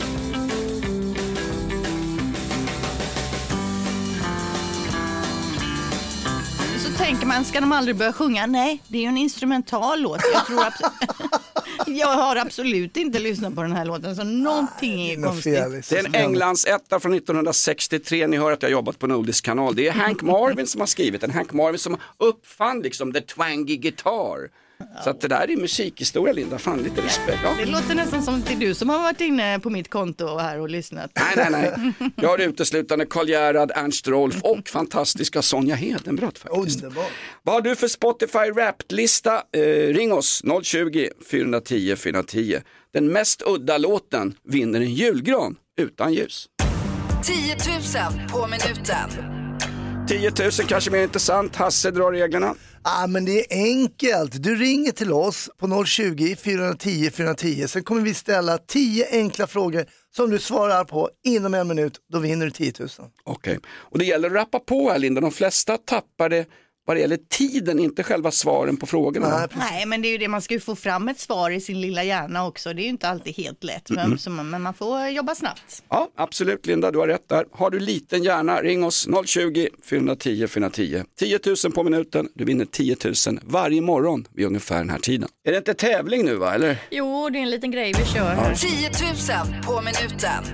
Tänker man, ska de aldrig börja sjunga? Nej, det är ju en instrumental låt. Jag, tror abs- jag har absolut inte lyssnat på den här låten, så någonting är konstigt. Det är en Englands etta från nittonhundrasextiotre. Ni hör att jag har jobbat på Nordisk kanal. Det är Hank Marvin som har skrivit den. Hank Marvin som uppfann liksom the twangy guitar. Så att det där är musikhistoria, Linda. Fan, lite respekt. Ja. Det låter nästan som till du som har varit inne på mitt konto här och lyssnat. Nej, nej, nej. Jag har uteslutande Karl Gerhard, Ernst Rolf och fantastiska Sonja Hedenbrott faktiskt. Underbar. Vad har du för Spotify Wrapped-lista? Eh, ring oss noll tjugo, fyra tio, fyra tio. Den mest udda låten vinner en julgran utan ljus. tio tusen på minuten. tio tusen kanske mer intressant. Hasse drar reglerna. Ah, men det är enkelt. Du ringer till oss på noll tjugo, fyra tio, fyra tio. Sen kommer vi ställa tio enkla frågor som du svarar på inom en minut. Då vinner du tio tusen. Okej. Okay. Och det gäller att rappa på här, Linda. De flesta tappar det vad det gäller tiden, inte själva svaren på frågorna. Nej, Nej, men det är ju det, man ska ju få fram ett svar i sin lilla hjärna också. Det är ju inte alltid helt lätt, mm-hmm. men, så, men man får jobba snabbt. Ja, absolut, Linda, du har rätt där. Har du liten hjärna, ring oss noll tjugo, fyra tio, fyra tio. tio tusen på minuten, du vinner tio tusen varje morgon vid ungefär den här tiden. Är det inte tävling nu, va? Eller? Jo, det är en liten grej vi kör här. tio tusen på minuten.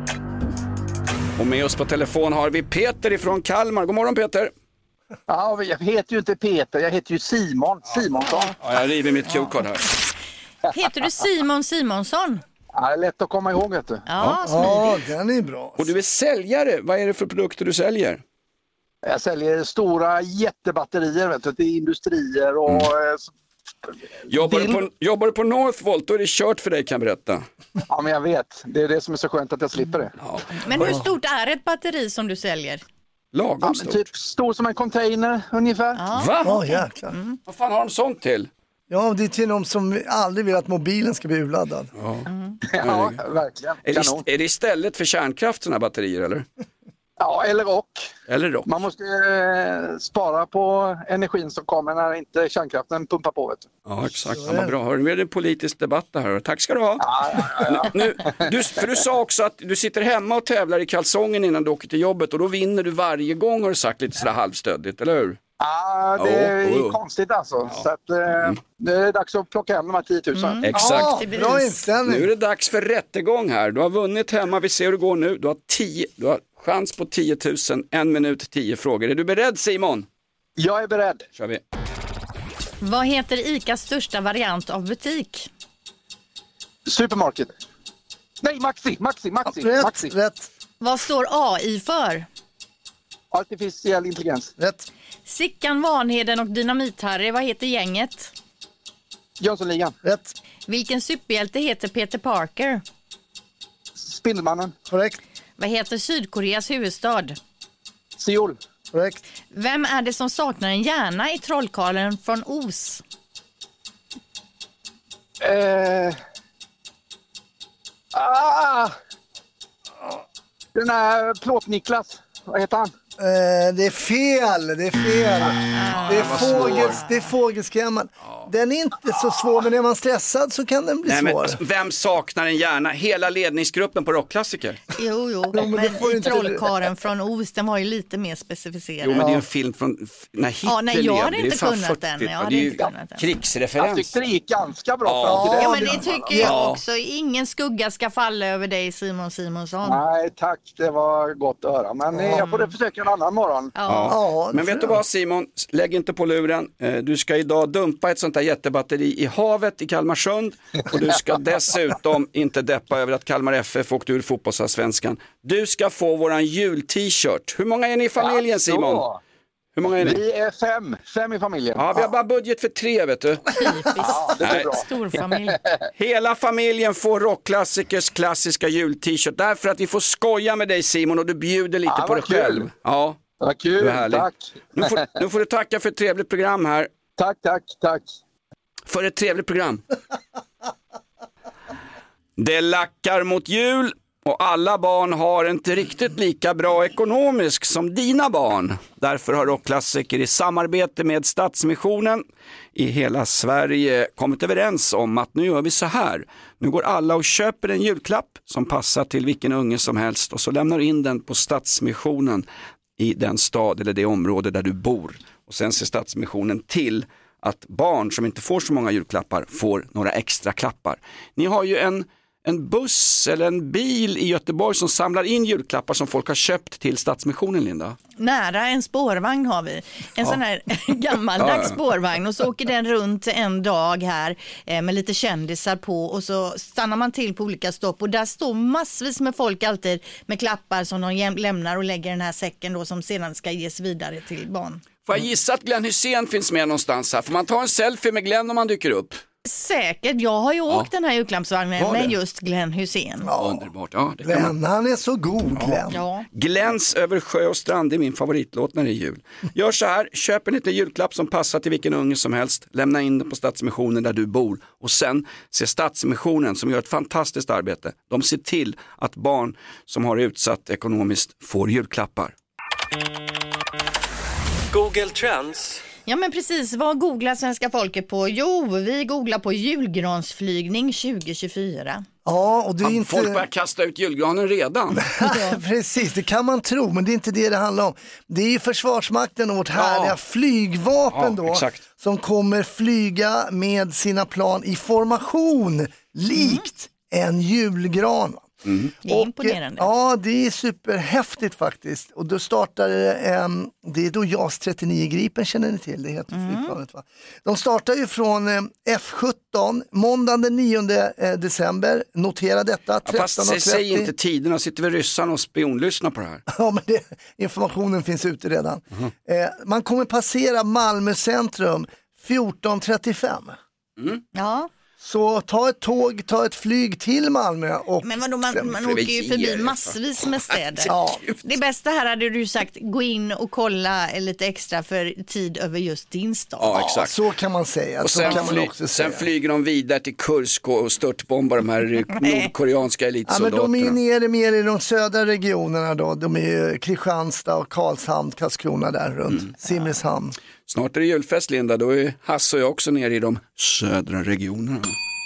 Och med oss på telefon har vi Peter ifrån Kalmar. God morgon, Peter. Ja, jag heter ju inte Peter, jag heter ju Simon Simonsson. Ja, jag river mitt Q-kod här. Heter du Simon Simonsson? Ja, det är lätt att komma ihåg, vet du. Ja, ja, den är bra. Och du är säljare, vad är det för produkter du säljer? Jag säljer stora jättebatterier, vet du, till industrier och... Mm. Jobbar du, på, jobbar du på Northvolt, då är det kört för dig, kan jag berätta. Ja, men jag vet. Det är det som är så skönt att jag slipper det. Ja. Men hur stort är ett batteri som du säljer? Lagom ja, stort. Typ stor som en container ungefär. Ja. Va? Ja, jäklar. Mm. Vad fan har de sånt till? Ja, det är till de som aldrig vill att mobilen ska bli urladdad. Ja, mm. ja verkligen. Är det, är det istället för kärnkraft sådana batterier, eller? Ja, eller rock. Eller rock. Man måste eh, spara på energin som kommer när inte kärnkraften pumpar på. Vet du. Ja, exakt. Ja, vad bra. Hör du, det är politisk debatt här. Tack ska du ha. Ja, ja, ja. Nu, du, för du sa också att du sitter hemma och tävlar i kalsongen innan du åker till jobbet och då vinner du varje gång, har du sagt lite sådär halvstödigt, eller hur? Ja, det är oh, oh. konstigt alltså. Ja. Så att, eh, mm. det är dags att plocka hem de här tio tusen. Mm. Exakt. Ja, bra inställning. Nu är det dags för rättegång här. Du har vunnit hemma, vi ser hur det går nu. Du har, tio, du har chans på tio tusen, en minut, tio frågor. Är du beredd, Simon? Jag är beredd. Kör vi. Vad heter ICAs största variant av butik? Supermarket. Nej, Maxi, Maxi, Maxi. Rätt, Maxi. rätt. Vad står A I för? Artificiell intelligens. Rätt. Sickan, Vanheden och Dynamit-Harry, vad heter gänget? Jönssonligan. Rätt. Vilken superhjälte heter Peter Parker? Spindelmannen. Korrekt. Vad heter Sydkoreas huvudstad? Seoul. Korrekt. Vem är det som saknar en hjärna i Trollkarlen från Oz? Eh... Ah! Den här Plåt-Niklas. Vad heter han? Eh, det är fel, det är fel. Ah, det, är fågels, det är fågelskrämman. Den är inte så svår, men är man stressad så kan den bli Nej, svår. Men, vem saknar en hjärna? Hela ledningsgruppen på rockklassiker. Jo, jo, men, men i inte... Trollkarlen från Oz, den var ju lite mer specificerad. Jo, men det är en film från när Hitler ja, nej, jag hade levde. inte kunnat den. Jag hade inte kunnat den. Krigsreferens. Jag tyckte det gick ganska bra. Ja, ja men det tycker jag ja. också. Ingen skugga ska falla över dig, Simon Simonsson. Nej, tack. Det var gott att höra. Men mm. jag får det försöka en annan morgon. Ja. Ja. Men vet du vad, Simon? Lägg inte på luren. Du ska idag dumpa ett sånt där jättebatteri i havet i Kalmarsund. Och du ska dessutom inte deppa över att Kalmar F F åkte ur fotbollsallsvenskan. Du ska få våran jul-t-shirt. Hur många är ni i familjen, Simon? Hur många är ni? Vi är fem, fem i familjen. Ja, vi har bara budget för tre, vet du. Ja, det är bra. Storfamilj. Hela familjen får Rockklassikers klassiska jul-t-shirt. Därför att vi får skoja med dig, Simon, och du bjuder lite Ja, på dig vad kul. själv. Ja, vad kul, du är härlig. tack. Nu får, nu får du tacka för ett trevligt program här. Tack, tack, tack. För ett trevligt program. Det lackar mot jul. Och alla barn har inte riktigt lika bra ekonomisk som dina barn. Därför har Rockklassiker i samarbete med Stadsmissionen i hela Sverige kommit överens om att nu gör vi så här. Nu går alla och köper en julklapp som passar till vilken unge som helst och så lämnar in den på Stadsmissionen i den stad eller det område där du bor. Och sen ser Stadsmissionen till att barn som inte får så många julklappar får några extra klappar. Ni har ju en En buss eller en bil i Göteborg som samlar in julklappar som folk har köpt till Stadsmissionen, Linda. Nära en spårvagn har vi. En Ja. sån här gammaldags Ja, ja. spårvagn och så åker den runt en dag här eh, med lite kändisar på och så stannar man till på olika stopp och där står massvis med folk alltid med klappar som de jäm- lämnar och lägger den här säcken då som sedan ska ges vidare till barn. Får jag gissa att Glenn Hysén finns med någonstans här? Får man ta en selfie med Glenn om man dyker upp? Säkert, jag har ju åkt den här julklappsvagnen Har med det? just Glenn Hysén. Ja. Underbart. Ja, det kan man. Glenn, han är så god, Glenn. Ja. Gläns över sjö och strand är min favoritlåt när det är jul. Gör så här, köp en liten julklapp som passar till vilken unge som helst. Lämna in den på Stadsmissionen där du bor. Och sen ser Stadsmissionen som gör ett fantastiskt arbete. De ser till att barn som har utsatt ekonomiskt får julklappar. Google Trends. Ja men precis, vad googlar svenska folket på? Jo, vi googlar på julgransflygning tjugo tjugofyra. Ja, och det är inte... Folk börjar kasta ut julgranen redan. Precis, det kan man tro, men det är inte det det handlar om. Det är ju Försvarsmakten och vårt härliga Ja. flygvapen Ja, då, exakt. som kommer flyga med sina plan i formation, likt en julgran. Mm. Det är imponerande. Ja, det är superhäftigt faktiskt. Och då startar um, det är då JAS trettionio Gripen, känner ni till? Det heter Mm. flygplanet, va? De startar ju från um, F sjutton, måndagen den nionde december. Notera detta, Ja, tretton fast och säg, trettio. säg inte tiderna, sitter vi ryssarna och spionlyssnar på det här. Ja, men det, informationen finns ute redan. Eh, man kommer passera Malmö centrum fjorton trettiofem. Mm. Ja. Så ta ett tåg, ta ett flyg till Malmö. Och Men vadå, man, sen- man åker ju förbi massvis med städer. Ja. Det bästa här hade du sagt, gå in och kolla lite extra för tid över just din stad. Ja, exakt. Så kan man säga. Och så sen, kan man fly, också sen säga. flyger de vidare till Kursk och störtbombar de här nordkoreanska Ja, men elitsoldaterna. de är ju nere mer i de södra regionerna då. De är ju Kristianstad och Karlshamn, Karlskrona där runt. Mm. Simrishamn. Snart är det julfest, Linda, då är Hasse och jag också nere i de södra regionerna.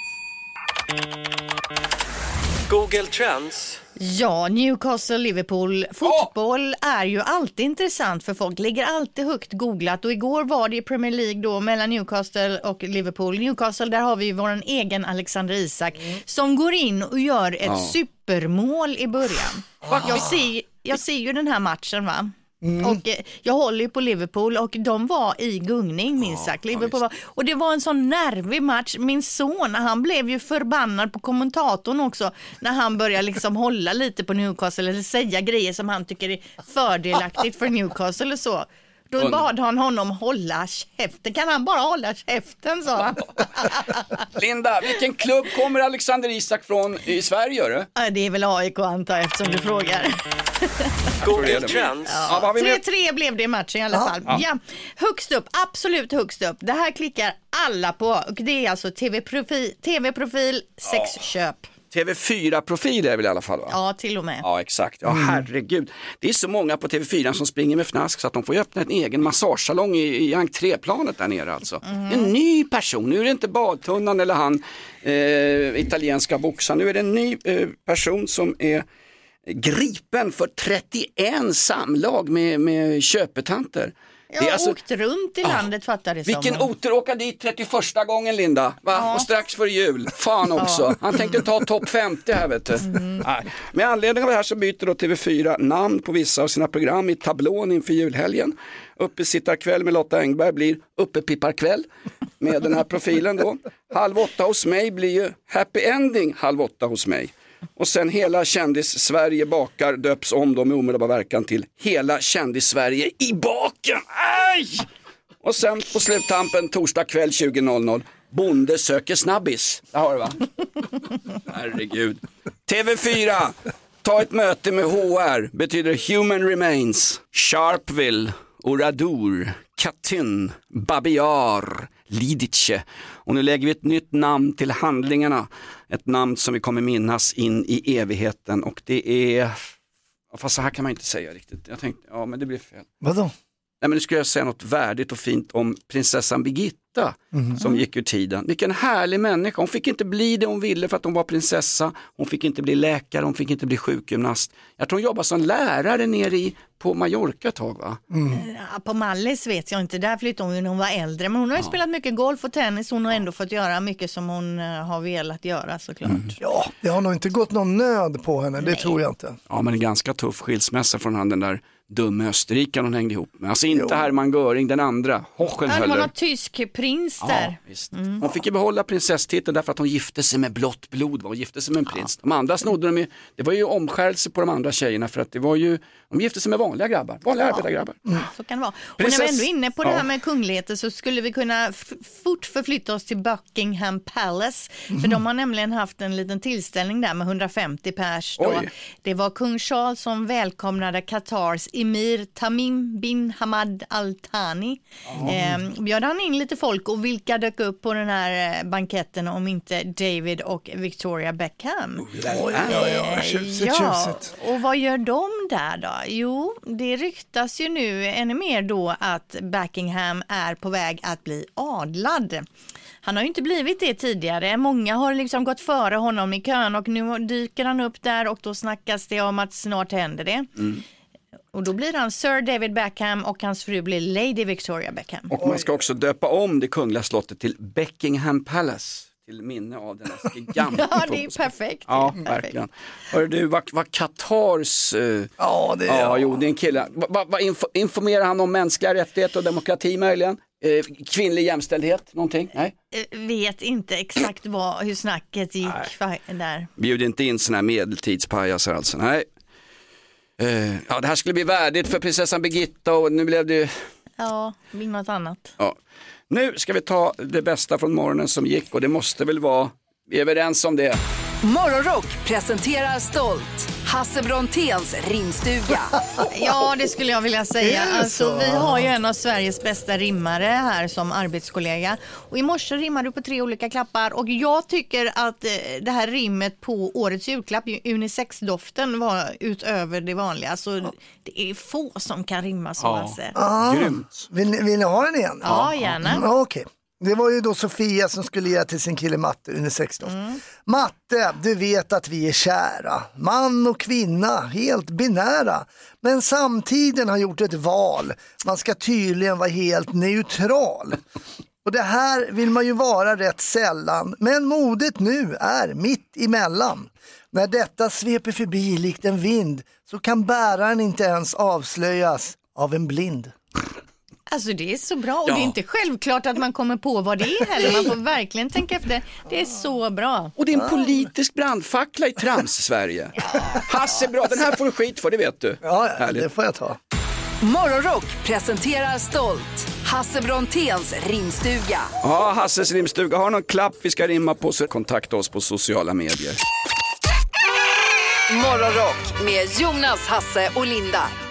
Google Trends. Ja, Newcastle, Liverpool. Fotboll är ju alltid intressant för folk. Ligger alltid högt googlat. Och igår var det i Premier League då mellan Newcastle och Liverpool. Newcastle, där har vi ju vår egen Alexander Isak som går in och gör ett Ja. supermål i början. Jag ser, jag ser ju den här matchen, va? Och eh, jag håller ju på Liverpool och de var i gungning minst sagt. Liverpool var, och det var en sån nervig match. Min son, han blev ju förbannad på kommentatorn också när han började liksom hålla lite på Newcastle eller säga grejer som han tycker är fördelaktigt för Newcastle eller så. Då bad han honom hålla käften. Kan han bara hålla käften, sa han. Linda, vilken klubb kommer Alexander Isak från i Sverige, gör det? Ja, det är väl A I K antar jag, eftersom du frågar. Google Trends. Ja, vad har vi med? tre tre blev det i matchen i alla fall. Ja. Ja. Högst upp, absolut högst upp. Det här klickar alla på. Och det är alltså tv-profil, tv-profil sexköp. T V fyra-profil är väl i alla fall, va? Ja, till och med. Ja, exakt. Ja, herregud. Det är så många på T V fyra som springer med fnask så att de får ju öppna en egen massagesalong i, i entréplanet där nere alltså. Mm. En ny person. Nu är det inte badtunnan eller han eh, italienska boxaren. Nu är det en ny eh, person som är gripen för trettioen samlag med, med köpetanter. Jag har alltså åkt runt i landet, fattar det som. Vilken otur åka dit trettioförsta gången, Linda. Va? Ja. Och strax för jul. Fan också. Ja. Han tänkte ta topp femtio här, vet du. Mm. Nej. Med anledning av det här så byter då T V fyra namn på vissa av sina program i tablån inför julhelgen. Uppesittarkväll med Lotta Engberg blir Uppepipparkväll med den här profilen då. Halv åtta hos mig blir ju Happy Ending halv åtta hos mig. Och sen hela kändis-Sverige bakar döps om dem med omedelbar verkan till hela kändis-Sverige i baken. Aj! Och sen på sluttampen torsdag kväll tjugo noll noll. Bonde söker snabbis. Det har du va? Herregud. T V fyra. Ta ett möte med H R. Betyder Human Remains. Sharpeville. Oradour. Katyn. Babiar. Lidice. Och nu lägger vi ett nytt namn till handlingarna. Ett namn som vi kommer minnas in i evigheten. Och det är... Fast så här kan man inte säga riktigt. Jag tänkte, ja men det blir fel. Vadå? Nej men nu skulle jag säga något värdigt och fint om prinsessan Birgitta mm. som gick ur tiden. Vilken härlig människa. Hon fick inte bli det hon ville för att hon var prinsessa. Hon fick inte bli läkare, hon fick inte bli sjukgymnast. Jag tror hon jobbade som lärare nere i, på Mallorca ett tag va? Mm. Ja, på Mallis vet jag inte, där flyttade hon när hon var äldre. Men hon har ju ja. spelat mycket golf och tennis. Hon har ändå fått göra mycket som hon har velat göra såklart. Mm. Ja, det har nog inte gått någon nöd på henne, det Nej. tror jag inte. Ja men en ganska tuff skilsmässa från han den där dumme Österriken hon hängde ihop med. Alltså inte Jo. Hermann Göring, den andra. Hohenhöller. Han var någon tysk prins där. Ja, visst. Mm. Hon fick ju behålla prinsesstiteln därför att hon gifte sig med blått blod. Hon gifte sig med en prins. De andra snodde de ju, det var ju omskärelse på de andra tjejerna för att det var ju, de gifte sig med vanliga grabbar. Vanliga ja. arbetargrabbar. Mm. Så kan det vara. Och Prinsess... när vi ändå är inne på det ja. här med kungligheter så skulle vi kunna f- fort förflytta oss till Buckingham Palace. Mm. För de har nämligen haft en liten tillställning där med hundrafemtio pers. Då. Det var kung Charles som välkomnade Qatars emir Tamim bin Hamad Al Thani. Mm. Eh, bjöd han in lite folk och vilka dök upp på den här banketten om inte David och Victoria Beckham. Ja, ja, ja. Tjusigt, ja. tjusigt. Och vad gör de där då? Jo, det ryktas ju nu ännu mer då att Buckingham är på väg att bli adlad. Han har ju inte blivit det tidigare. Många har liksom gått före honom i kön och nu dyker han upp där och då snackas det om att snart händer det. Mm. Och då blir han Sir David Beckham och hans fru blir Lady Victoria Beckham. Och man ska också döpa om det kungliga slottet till Buckingham Palace. Till minne av den här giganten. Ja, det är perfekt. Ja, perfekt. verkligen. Hör du, vad, vad Qatars... Uh, ja, det är... Ja, jo, det är en kille. Vad va, info, informerar han om mänskliga rättigheter och demokrati möjligen? Uh, kvinnlig jämställdhet, någonting? Nej? Uh, vet inte exakt vad, hur snacket gick för, där. Bjud inte in såna här medeltidspajaser alltså, nej. Uh, ja, det här skulle bli värdigt för prinsessan Birgitta och nu blev det... Ja, det blir något annat. Ja. Nu ska vi ta det bästa från morgonen som gick och det måste väl vara, vi är överens om det. Morgonrock presenterar stolt Hasse Bronténs rimstuga. Ja, det skulle jag vilja säga. Alltså, vi har ju en av Sveriges bästa rimmare här som arbetskollega. Och i morse rimmade du på tre olika klappar. Och jag tycker att eh, det här rimmet på årets julklapp, unisex-doften, var utöver det vanliga. Så ja. det är få som kan rimma så, ja. Hasse. Ah, Grymt. Vill, vill ni ha den igen? Ja, gärna. Mm, Okej. Okay. Det var ju då Sofia som skulle ge till sin kille Matte unisex-doft. Mm. Matte, du vet att vi är kära. Man och kvinna, helt binära. Men samtiden har gjort ett val. Man ska tydligen vara helt neutral. Och det här vill man ju vara rätt sällan. Men modet nu är mitt emellan. När detta sveper förbi likt en vind så kan bäraren inte ens avslöjas av en blind. Alltså det är så bra och ja. det är inte självklart att man kommer på vad det är heller. Man får verkligen tänka efter. Det är så bra. Och det är en politisk brandfackla i trams-Sverige. Hasse, bra, den här får du skit för, det vet du. Ja, ja det får jag ta. Morgonrock presenterar stolt Hasse Bronténs rimstuga. Ja, Hasses rimstuga. Har någon klapp vi ska rimma på så kontakta oss på sociala medier. Morgonrock med Jonas, Hasse och Linda.